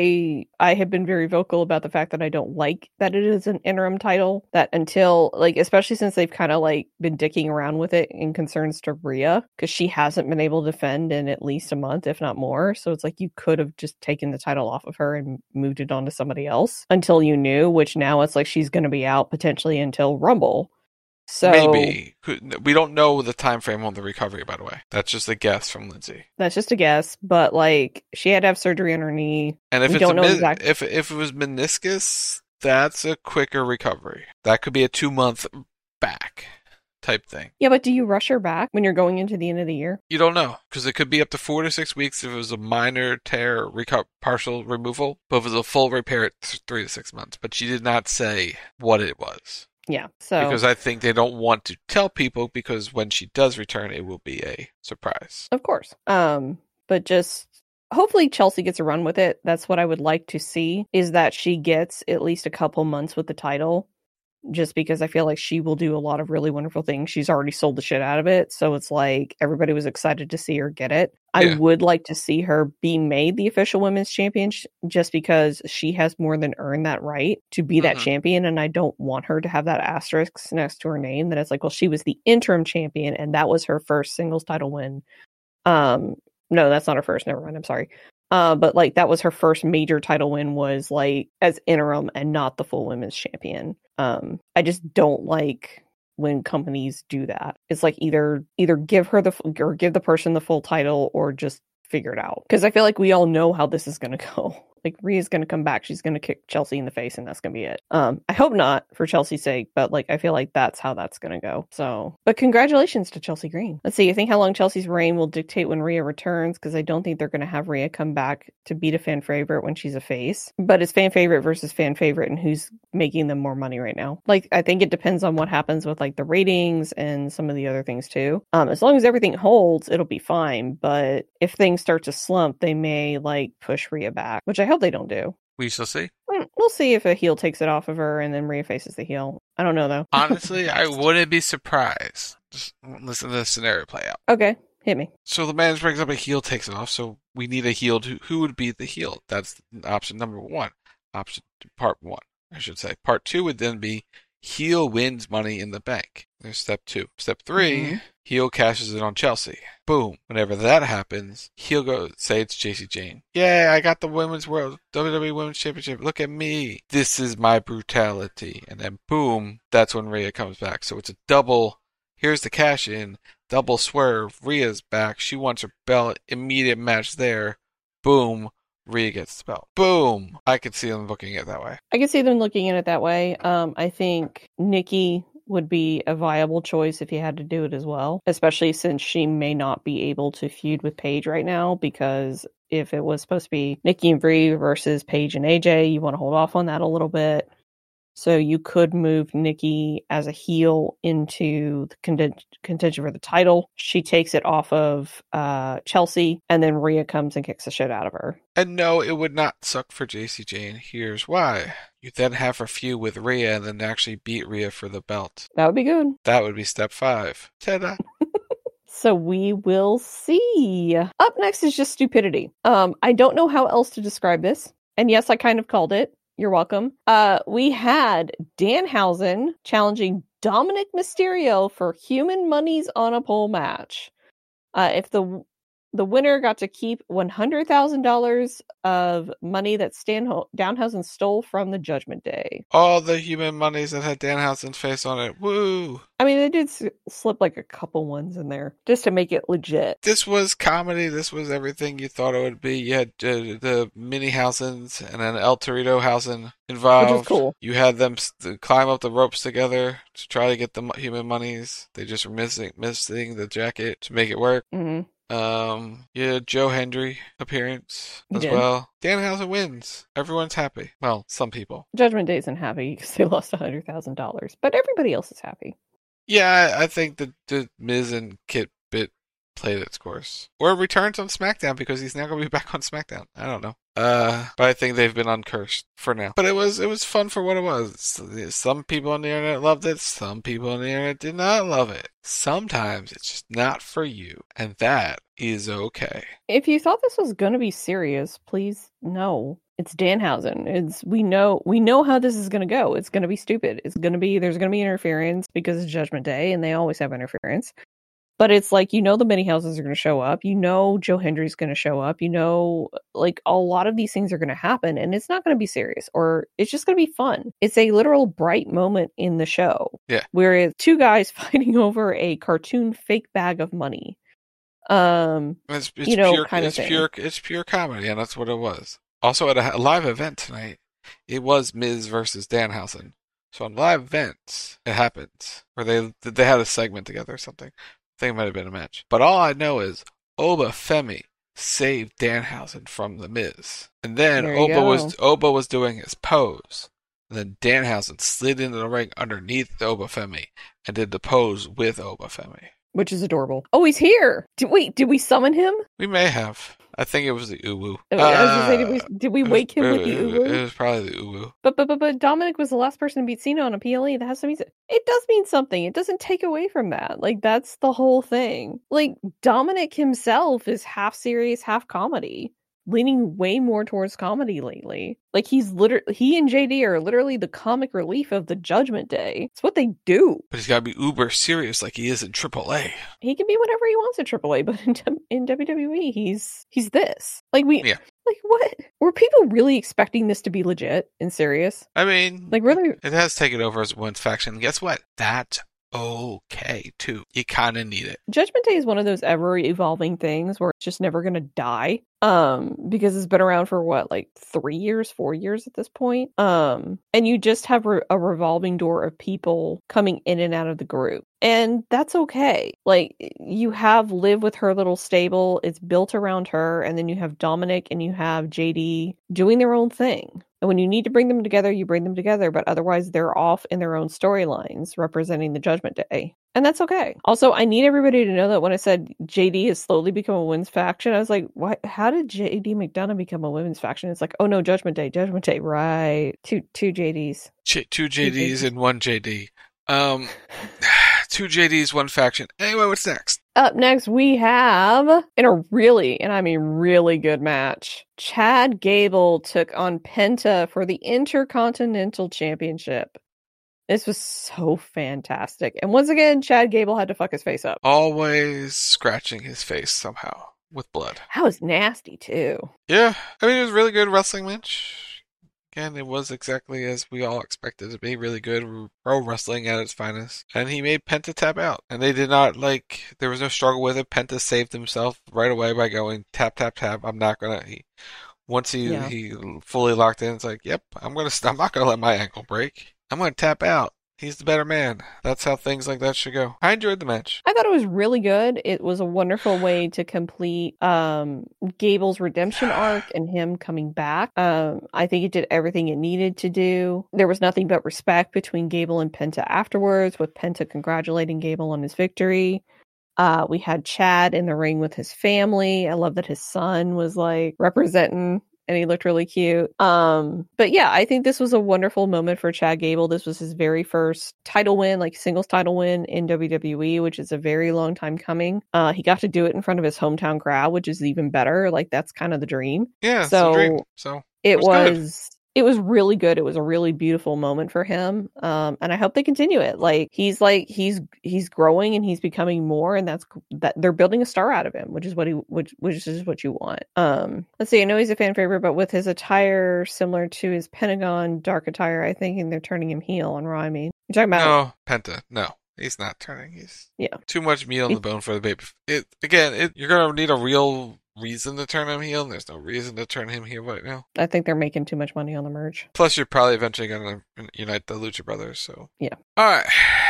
I have been very vocal about the fact that I don't like that it is an interim title. That until especially since they've kind of been dicking around with it in concerns to Rhea, because she hasn't been able to defend in at least a month, if not more. So it's you could have just taken the title off of her and moved it on to somebody else until you knew. Which now it's she's going to be out potentially until Rumble. So maybe we don't know the time frame on the recovery. By the way, that's just a guess from Lindsay. That's just a guess, but she had to have surgery on her knee, and if if it was meniscus, that's a quicker recovery. That could be a 2-month back type thing. Yeah, but do you rush her back when you're going into the end of the year? You don't know because it could be up to 4 to 6 weeks if it was a minor tear, partial removal. But if it was a full repair, it's 3 to 6 months. But she did not say what it was. Yeah, so because I think they don't want to tell people because when she does return, it will be a surprise. Of course. But just hopefully Chelsea gets a run with it. That's what I would like to see, is that she gets at least a couple months with the title. Just because I feel like she will do a lot of really wonderful things. She's already sold the shit out of it. So it's everybody was excited to see her get it. Yeah. I would like to see her be made the official women's champion just because she has more than earned that right to be that champion. And I don't want her to have that asterisk next to her name that it's she was the interim champion and that was her first singles title win. No, that's not her first. Never mind. I'm sorry. But that was her first major title win was as interim and not the full women's champion. I just don't like when companies do that. It's either give her or give the person the full title or just figure it out. Because I feel we all know how this is going to go. Rhea's going to come back. She's going to kick Chelsea in the face and that's going to be it. I hope not for Chelsea's sake, but I feel that's how that's going to go. So, but congratulations to Chelsea Green. Let's see. I think how long Chelsea's reign will dictate when Rhea returns because I don't think they're going to have Rhea come back to beat a fan favorite when she's a face. But it's fan favorite versus fan favorite and who's making them more money right now. I think it depends on what happens with the ratings and some of the other things too. As long as everything holds, it'll be fine. But if things start to slump, they may push Rhea back, which I hope they don't do. We shall see. We'll see if a heel takes it off of her and then Rhea faces the heel. I don't know, though. Honestly, I wouldn't be surprised. Just listen to the scenario play out. Okay, hit me. So the man brings up a heel, takes it off, so we need a heel. Who would be the heel? That's option number one. Part one, I should say. Part two would then be heel wins Money in the Bank. There's step two. Step three, heel cashes it on Chelsea. Boom. Whenever that happens, heel goes, say it's JC Jane. Yeah, I got the WWE Women's Championship. Look at me. This is my brutality. And then boom, that's when Rhea comes back. So it's a double, here's the cash in, double swerve. Rhea's back. She wants her belt. Immediate match there. Boom. Rhea gets the belt. Boom. I could see them looking at it that way. I could see them looking at it that way. I think Nikki would be a viable choice if you had to do it as well, especially since she may not be able to feud with Paige right now, because if it was supposed to be Nikki and Brie versus Paige and AJ, you want to hold off on that a little bit. So you could move Nikki as a heel into the contention for the title. She takes it off of Chelsea, and then Rhea comes and kicks the shit out of her. And no, it would not suck for JC Jane. Here's why. You then have her feud with Rhea and then actually beat Rhea for the belt. That would be good. That would be step 5. Ta-da! So we will see. Up next is just stupidity. I don't know how else to describe this. And yes, I kind of called it. You're welcome. We had Danhausen challenging Dominic Mysterio for Human Monies on a Pole match. If the winner got to keep $100,000 of money that Danhausen stole from the Judgment Day. All the human monies that had Danhausen's face on it. Woo! I mean, they did slip like a couple ones in there just to make it legit. This was comedy. This was everything you thought it would be. You had the Mini-Hausens and then El Torito-Hausen involved. Which is cool. You had them climb up the ropes together to try to get the human monies. They just were missing the jacket to make it work. Mm-hmm. Yeah, Joe Hendry appearance as well. Danhausen wins. Everyone's happy. Well, some people. Judgment Day isn't happy because they lost $100,000, but everybody else is happy. Yeah, I think the Miz and Kit Bit played its course. Or returns on SmackDown because he's now going to be back on SmackDown. I don't know. But I think they've been uncursed for now. But it was fun for what it was. Some people on the internet loved it. Some people on the internet did not love it. Sometimes it's just not for you. And that is okay. If you thought this was going to be serious, please no. It's Danhausen. We know how this is going to go. It's going to be stupid. There's going to be interference because it's Judgment Day and they always have interference. But it's like, the Mini-Hausens are going to show up. Joe Hendry's going to show up. Like a lot of these things are going to happen and it's not going to be serious or it's just going to be fun. It's a literal bright moment in the show. Yeah. Where it's two guys fighting over a cartoon fake bag of money. It's pure, kind of thing. It's pure comedy and that's what it was. Also at a live event tonight, it was Miz versus Danhausen. So on live events, it happens. Or they had a segment together or something. I think it might have been a match. But all I know is Oba Femi saved Danhausen from the Miz. And then Oba was doing his pose. And then Danhausen slid into the ring underneath Oba Femi and did the pose with Oba Femi. Which is adorable. Oh, he's here! Did we summon him? We may have. I think it was the Uwu. I was gonna say, did we wake him with the Uwu? It was probably the Uwu. But Dominic was the last person to beat Cena on a PLE. That has to mean it does mean something. It doesn't take away from that. Like that's the whole thing. Like Dominic himself is half serious, half comedy. Leaning way more towards comedy lately. Like he and JD are literally the comic relief of the Judgment Day. It's what they do. But he's got to be uber serious like he is in AAA. He can be whatever he wants in AAA, but in WWE, he's this. Like what? Were people really expecting this to be legit and serious? I mean, like really, it has taken over as one faction. Guess what? That's okay too. You kind of need it. Judgment Day is one of those ever evolving things where it's just never going to die. Because it's been around for what, like 3 years, 4 years at this point. And you just have a revolving door of people coming in and out of the group. And that's okay. Like you have Liv with her little stable. It's built around her. And then you have Dominic and you have JD doing their own thing. And when you need to bring them together, you bring them together, but otherwise they're off in their own storylines representing the Judgment Day. And that's okay. Also, I need everybody to know that when I said JD has slowly become a women's faction, I was like, what? How did JD McDonough become a women's faction? It's like, oh no, Judgment Day, right. Two JDs. Two JDs and one JD. Two JDs, one faction. Anyway, what's next? Up next, we have, in a really, and I mean really good match, Chad Gable took on Penta for the Intercontinental Championship. This was so fantastic. And once again, Chad Gable had to fuck his face up. Always scratching his face somehow with blood. That was nasty, too. Yeah. I mean, it was a really good wrestling match. Again, it was exactly as we all expected it to be. Really good pro wrestling at its finest. And he made Penta tap out. And they did not, there was no struggle with it. Penta saved himself right away by going tap, tap, tap. I'm not going to... Once he fully locked in, it's like, yep, I'm not going to let my ankle break. I'm going to tap out. He's the better man. That's how things like that should go. I enjoyed the match. I thought it was really good. It was a wonderful way to complete Gable's redemption arc and him coming back. I think it did everything it needed to do. There was nothing but respect between Gable and Penta afterwards, with Penta congratulating Gable on his victory. We had Chad in the ring with his family. I love that his son was representing, and he looked really cute. But yeah, I think this was a wonderful moment for Chad Gable. This was his very first title win, singles title win in WWE, which is a very long time coming. He got to do it in front of his hometown crowd, which is even better. That's kind of the dream. Yeah, it's the dream. So it was really good. It was a really beautiful moment for him. And I hope they continue it. He's growing and he's becoming more, and that they're building a star out of him, which is what you want. Let's see. I know he's a fan favorite, but with his attire similar to his Pentagon dark attire, I think they're turning him heel on Raw. I mean, you're talking about no Penta. No, he's not turning. He's too much meat on the bone for the baby. You're gonna need a real reason to turn him heel, and there's no reason to turn him heel right now. I think they're making too much money on the merch. Plus, you're probably eventually going to unite the Lucha Brothers, so... Yeah. Alright.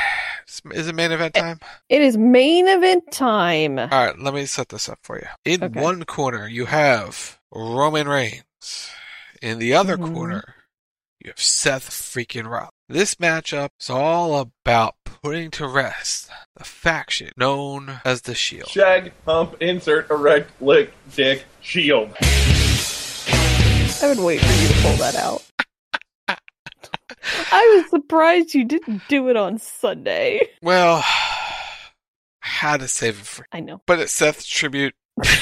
Is it main event time? It is main event time. Alright, let me set this up for you. In one corner, you have Roman Reigns. In the other corner, you have Seth freaking Rollins. This matchup is all about putting to rest the faction known as the Shield. Shag, hump, insert, erect, lick, dick, shield. I would wait for you to pull that out. I was surprised you didn't do it on Sunday. Well, I had to save it for... I know. But it's Seth's tribute.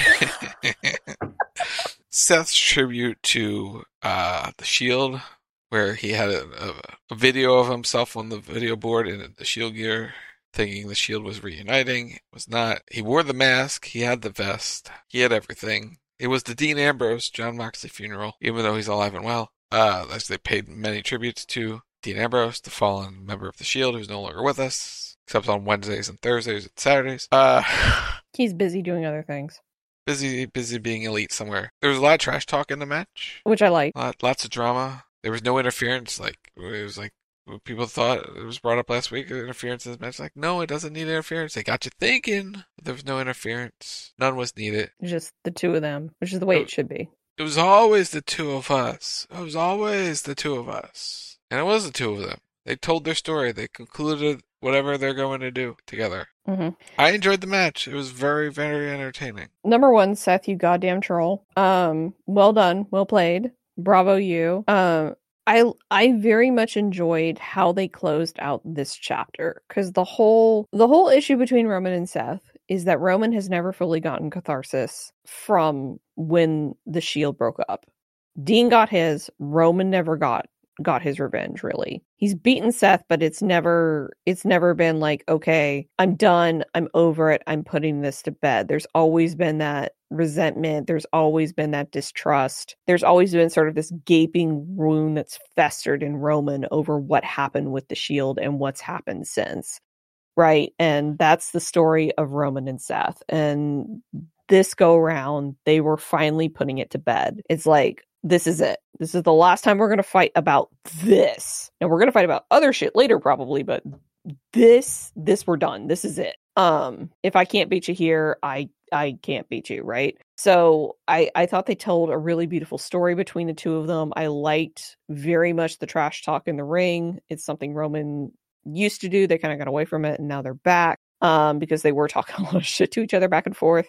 Seth's tribute to the Shield, where he had a video of himself on the video board in the Shield gear, thinking the Shield was reuniting. It was not. He wore the mask. He had the vest. He had everything. It was the Dean Ambrose, Jon Moxley funeral, even though he's alive and well. As they paid many tributes to Dean Ambrose, the fallen member of the Shield, who's no longer with us, except on Wednesdays and Thursdays and Saturdays. He's busy doing other things. Busy being elite somewhere. There was a lot of trash talk in the match, which I like. Lots of drama. There was no interference. It was people thought it was brought up last week. Interference in this match. No, it doesn't need interference. They got you thinking. But there was no interference. None was needed. Just the two of them, which is the way it should be. It was always the two of us. It was always the two of us. And it was the two of them. They told their story. They concluded whatever they're going to do together. Mm-hmm. I enjoyed the match. It was very, very entertaining. Number one, Seth, you goddamn troll. Well done. Well played. Bravo you. I very much enjoyed how they closed out this chapter, because the whole issue between Roman and Seth is that Roman has never fully gotten catharsis from when the Shield broke up. Dean got his. Roman never got his revenge, really. He's beaten Seth, but it's never been okay, I'm done, I'm over it, I'm putting this to bed. There's always been that resentment, there's always been that distrust, there's always been sort of this gaping wound that's festered in Roman over what happened with the Shield and what's happened since, right? And that's the story of Roman and Seth. And this go round, they were finally putting it to bed. It's this is it. This is the last time we're going to fight about this. Now, we're going to fight about other shit later, probably, but this we're done. This is it. If I can't beat you here, I can't beat you, right? So I thought they told a really beautiful story between the two of them. I liked very much the trash talk in the ring. It's something Roman used to do. They kind of got away from it, and now they're back because they were talking a lot of shit to each other back and forth.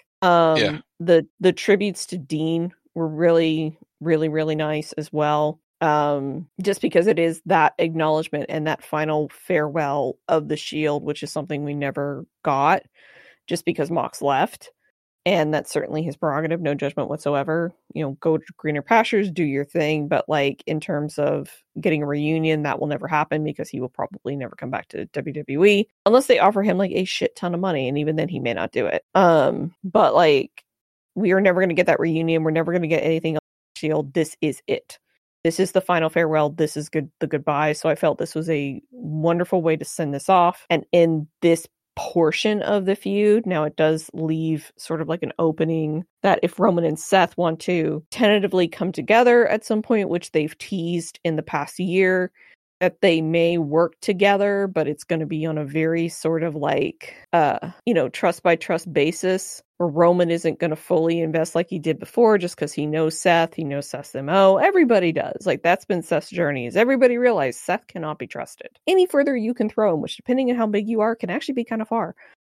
The tributes to Dean were really, really, really nice as well. Just because it is that acknowledgement and that final farewell of the Shield, which is something we never got just because Mox left. And that's certainly his prerogative, no judgment whatsoever. You know, go to greener pastures, do your thing. But like in terms of getting a reunion, that will never happen because he will probably never come back to WWE unless they offer him like a shit ton of money. And even then he may not do it. But like we are never going to get that reunion. We're never going to get anything on Shield. This is it. This is the final farewell. This is the goodbye. So I felt this was a wonderful way to send this off. And in this portion of the feud, now it does leave sort of like an opening that if Roman and Seth want to tentatively come together at some point, which they've teased in the past year, that they may work together, but it's going to be on a very sort of like, trust by trust basis, where Roman isn't going to fully invest like he did before just because he knows Seth, he knows Seth's MO. Everybody does. Like, that's been Seth's journey, is everybody realized Seth cannot be trusted. Any further you can throw him, which depending on how big you are, can actually be kind of far.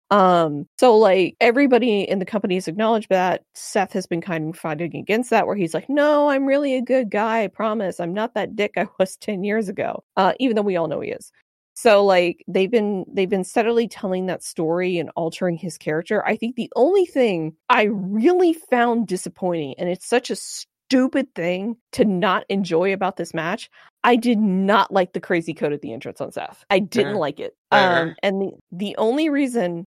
So like everybody in the company has acknowledged that. Seth has been kind of fighting against that, where he's like, no, I'm really a good guy. I promise. I'm not that dick I was 10 years ago. Even though we all know he is. So like they've been steadily telling that story and altering his character. I think the only thing I really found disappointing, and it's such a stupid thing to not enjoy about this match, I did not like the crazy coat at the entrance on Seth. I didn't like it. And the only reason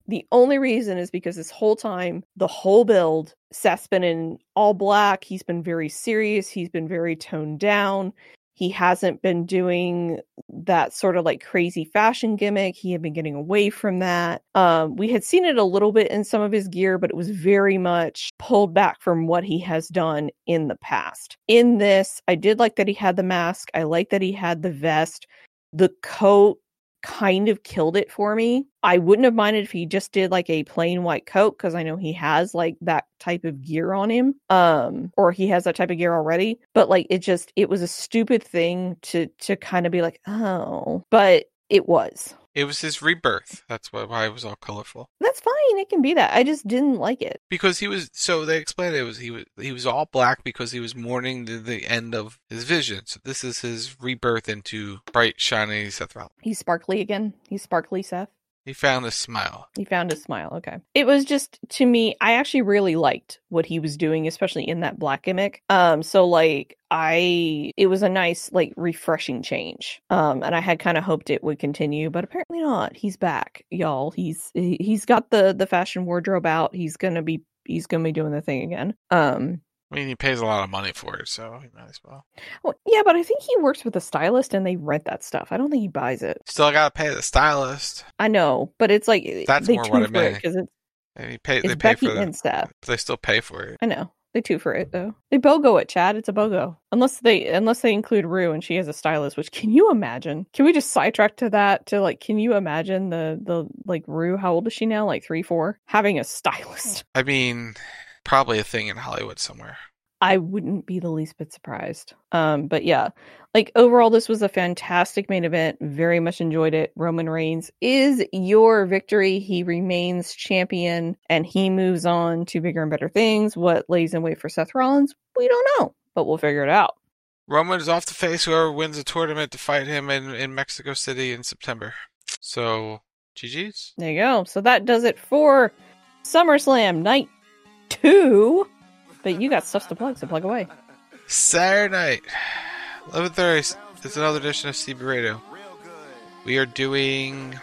is because this whole time, the whole build, Seth's been in all black. He's been very serious. He's been very toned down. He hasn't been doing that sort of like crazy fashion gimmick. He had been getting away from that. We had seen it a little bit in some of his gear, but it was very much pulled back from what he has done in the past. In this, I did like that he had the mask. I like that he had the vest. The coat kind of killed it for me. I wouldn't have minded if he just did like a plain white coat, because I know he has like that type of gear on him, or he has that type of gear already. But like it was a stupid thing to kind of be like, oh, but it was his rebirth. That's why it was all colorful. That's fine. It can be that. I just didn't like it because they explained he was all black because he was mourning the end of his vision. So this is his rebirth into bright, shiny Seth Rollins. He's sparkly again. He's sparkly Seth. He found his smile. Okay. It was just, to me, I actually really liked what he was doing, especially in that black gimmick. So like it was a nice, like, refreshing change. And I had kind of hoped it would continue, but apparently not. He's back, y'all. He's got the fashion wardrobe out. He's gonna be doing the thing again. I mean, he pays a lot of money for it, so he might as well. Well, yeah, but I think he works with a stylist and they rent that stuff. I don't think he buys it. Still gotta pay the stylist. I know, but it's like that's they more what I mean. Because they pay Becky for and Seth. But they still pay for it. I know. They too for it though. They BOGO it, Chad. It's a BOGO. Unless they include Rue and she has a stylist, which can you imagine? Can we just sidetrack to that to like, can you imagine the like Rue, how old is she now? Like 3-4? Having a stylist. I mean, probably a thing in Hollywood somewhere. I wouldn't be the least bit surprised. But yeah, like overall, this was a fantastic main event. Very much enjoyed it. Roman Reigns is your victory. He remains champion and he moves on to bigger and better things. What lays in wait for Seth Rollins? We don't know, but we'll figure it out. Roman is off to face whoever wins the tournament to fight him in Mexico City in September. So, GG's. There you go. So that does it for SummerSlam Night 2. But you got stuff to plug, so plug away. Saturday night, 11:30. It's another edition of CB Radio. We are doing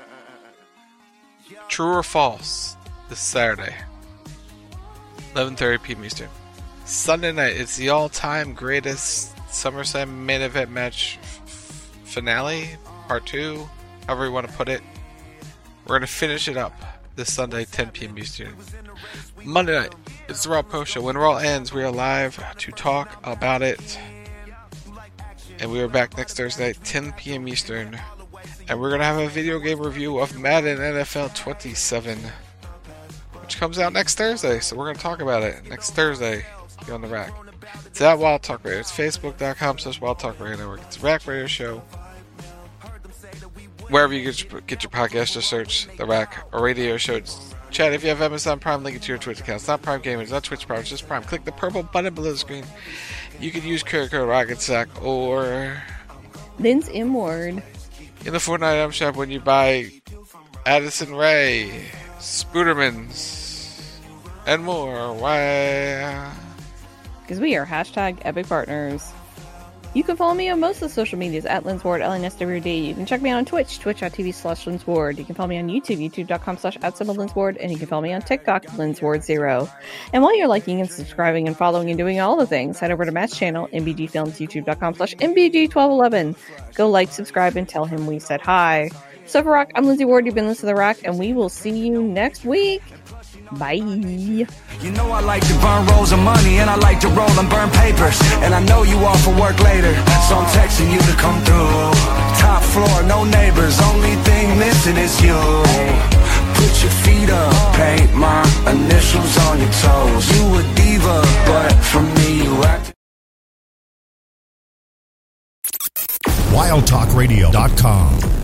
True or False this Saturday, 11:30 p.m. Eastern. Sunday night, it's the all-time greatest SummerSlam main event match finale, part 2, however you want to put it. We're going to finish it up this Sunday, 10 p.m. Eastern. Monday night, it's the Raw Post Show. When Raw ends, we are live to talk about it. And we are back next Thursday, 10 p.m. Eastern. And we're going to have a video game review of Madden NFL 27, which comes out next Thursday. So we're going to talk about it next Thursday here on the Rack. It's at Wild Talk Radio. It's facebook.com/Wild Talk Radio Network. It's a Rack Radio Show. Wherever you get your podcast, just search the Rack or Radio Show. Chad, if you have Amazon Prime, link it to your Twitch account. It's not Prime Gaming, it's not Twitch Prime, it's just Prime. Click the purple button below the screen. You can use code RocketSack or Lynn's M-Word in the Fortnite item shop when you buy Addison Rae, Spoodermans, and more. Why? Because we are #Epic Partners. You can follow me on most of the social medias at LynsWard, LNSWD. You can check me out on Twitch, twitch.tv/LynsWard. You can follow me on YouTube, youtube.com/@LynsWard. And you can follow me on TikTok, LynsWard0. And while you're liking and subscribing and following and doing all the things, head over to Matt's channel, MBG Films, youtube.com/MBG1211. Go like, subscribe, and tell him we said hi. So for Rock, I'm Lindsay Ward. You've been listening to The Rock, and we will see you next week. Bye. You know I like to burn rolls of money, and I like to roll and burn papers. And I know you off for work later, so I'm texting you to come through. Top floor, no neighbors, only thing missing is you. Put your feet up, paint my initials on your toes. You a diva, but for me you act. WildTalkRadio.com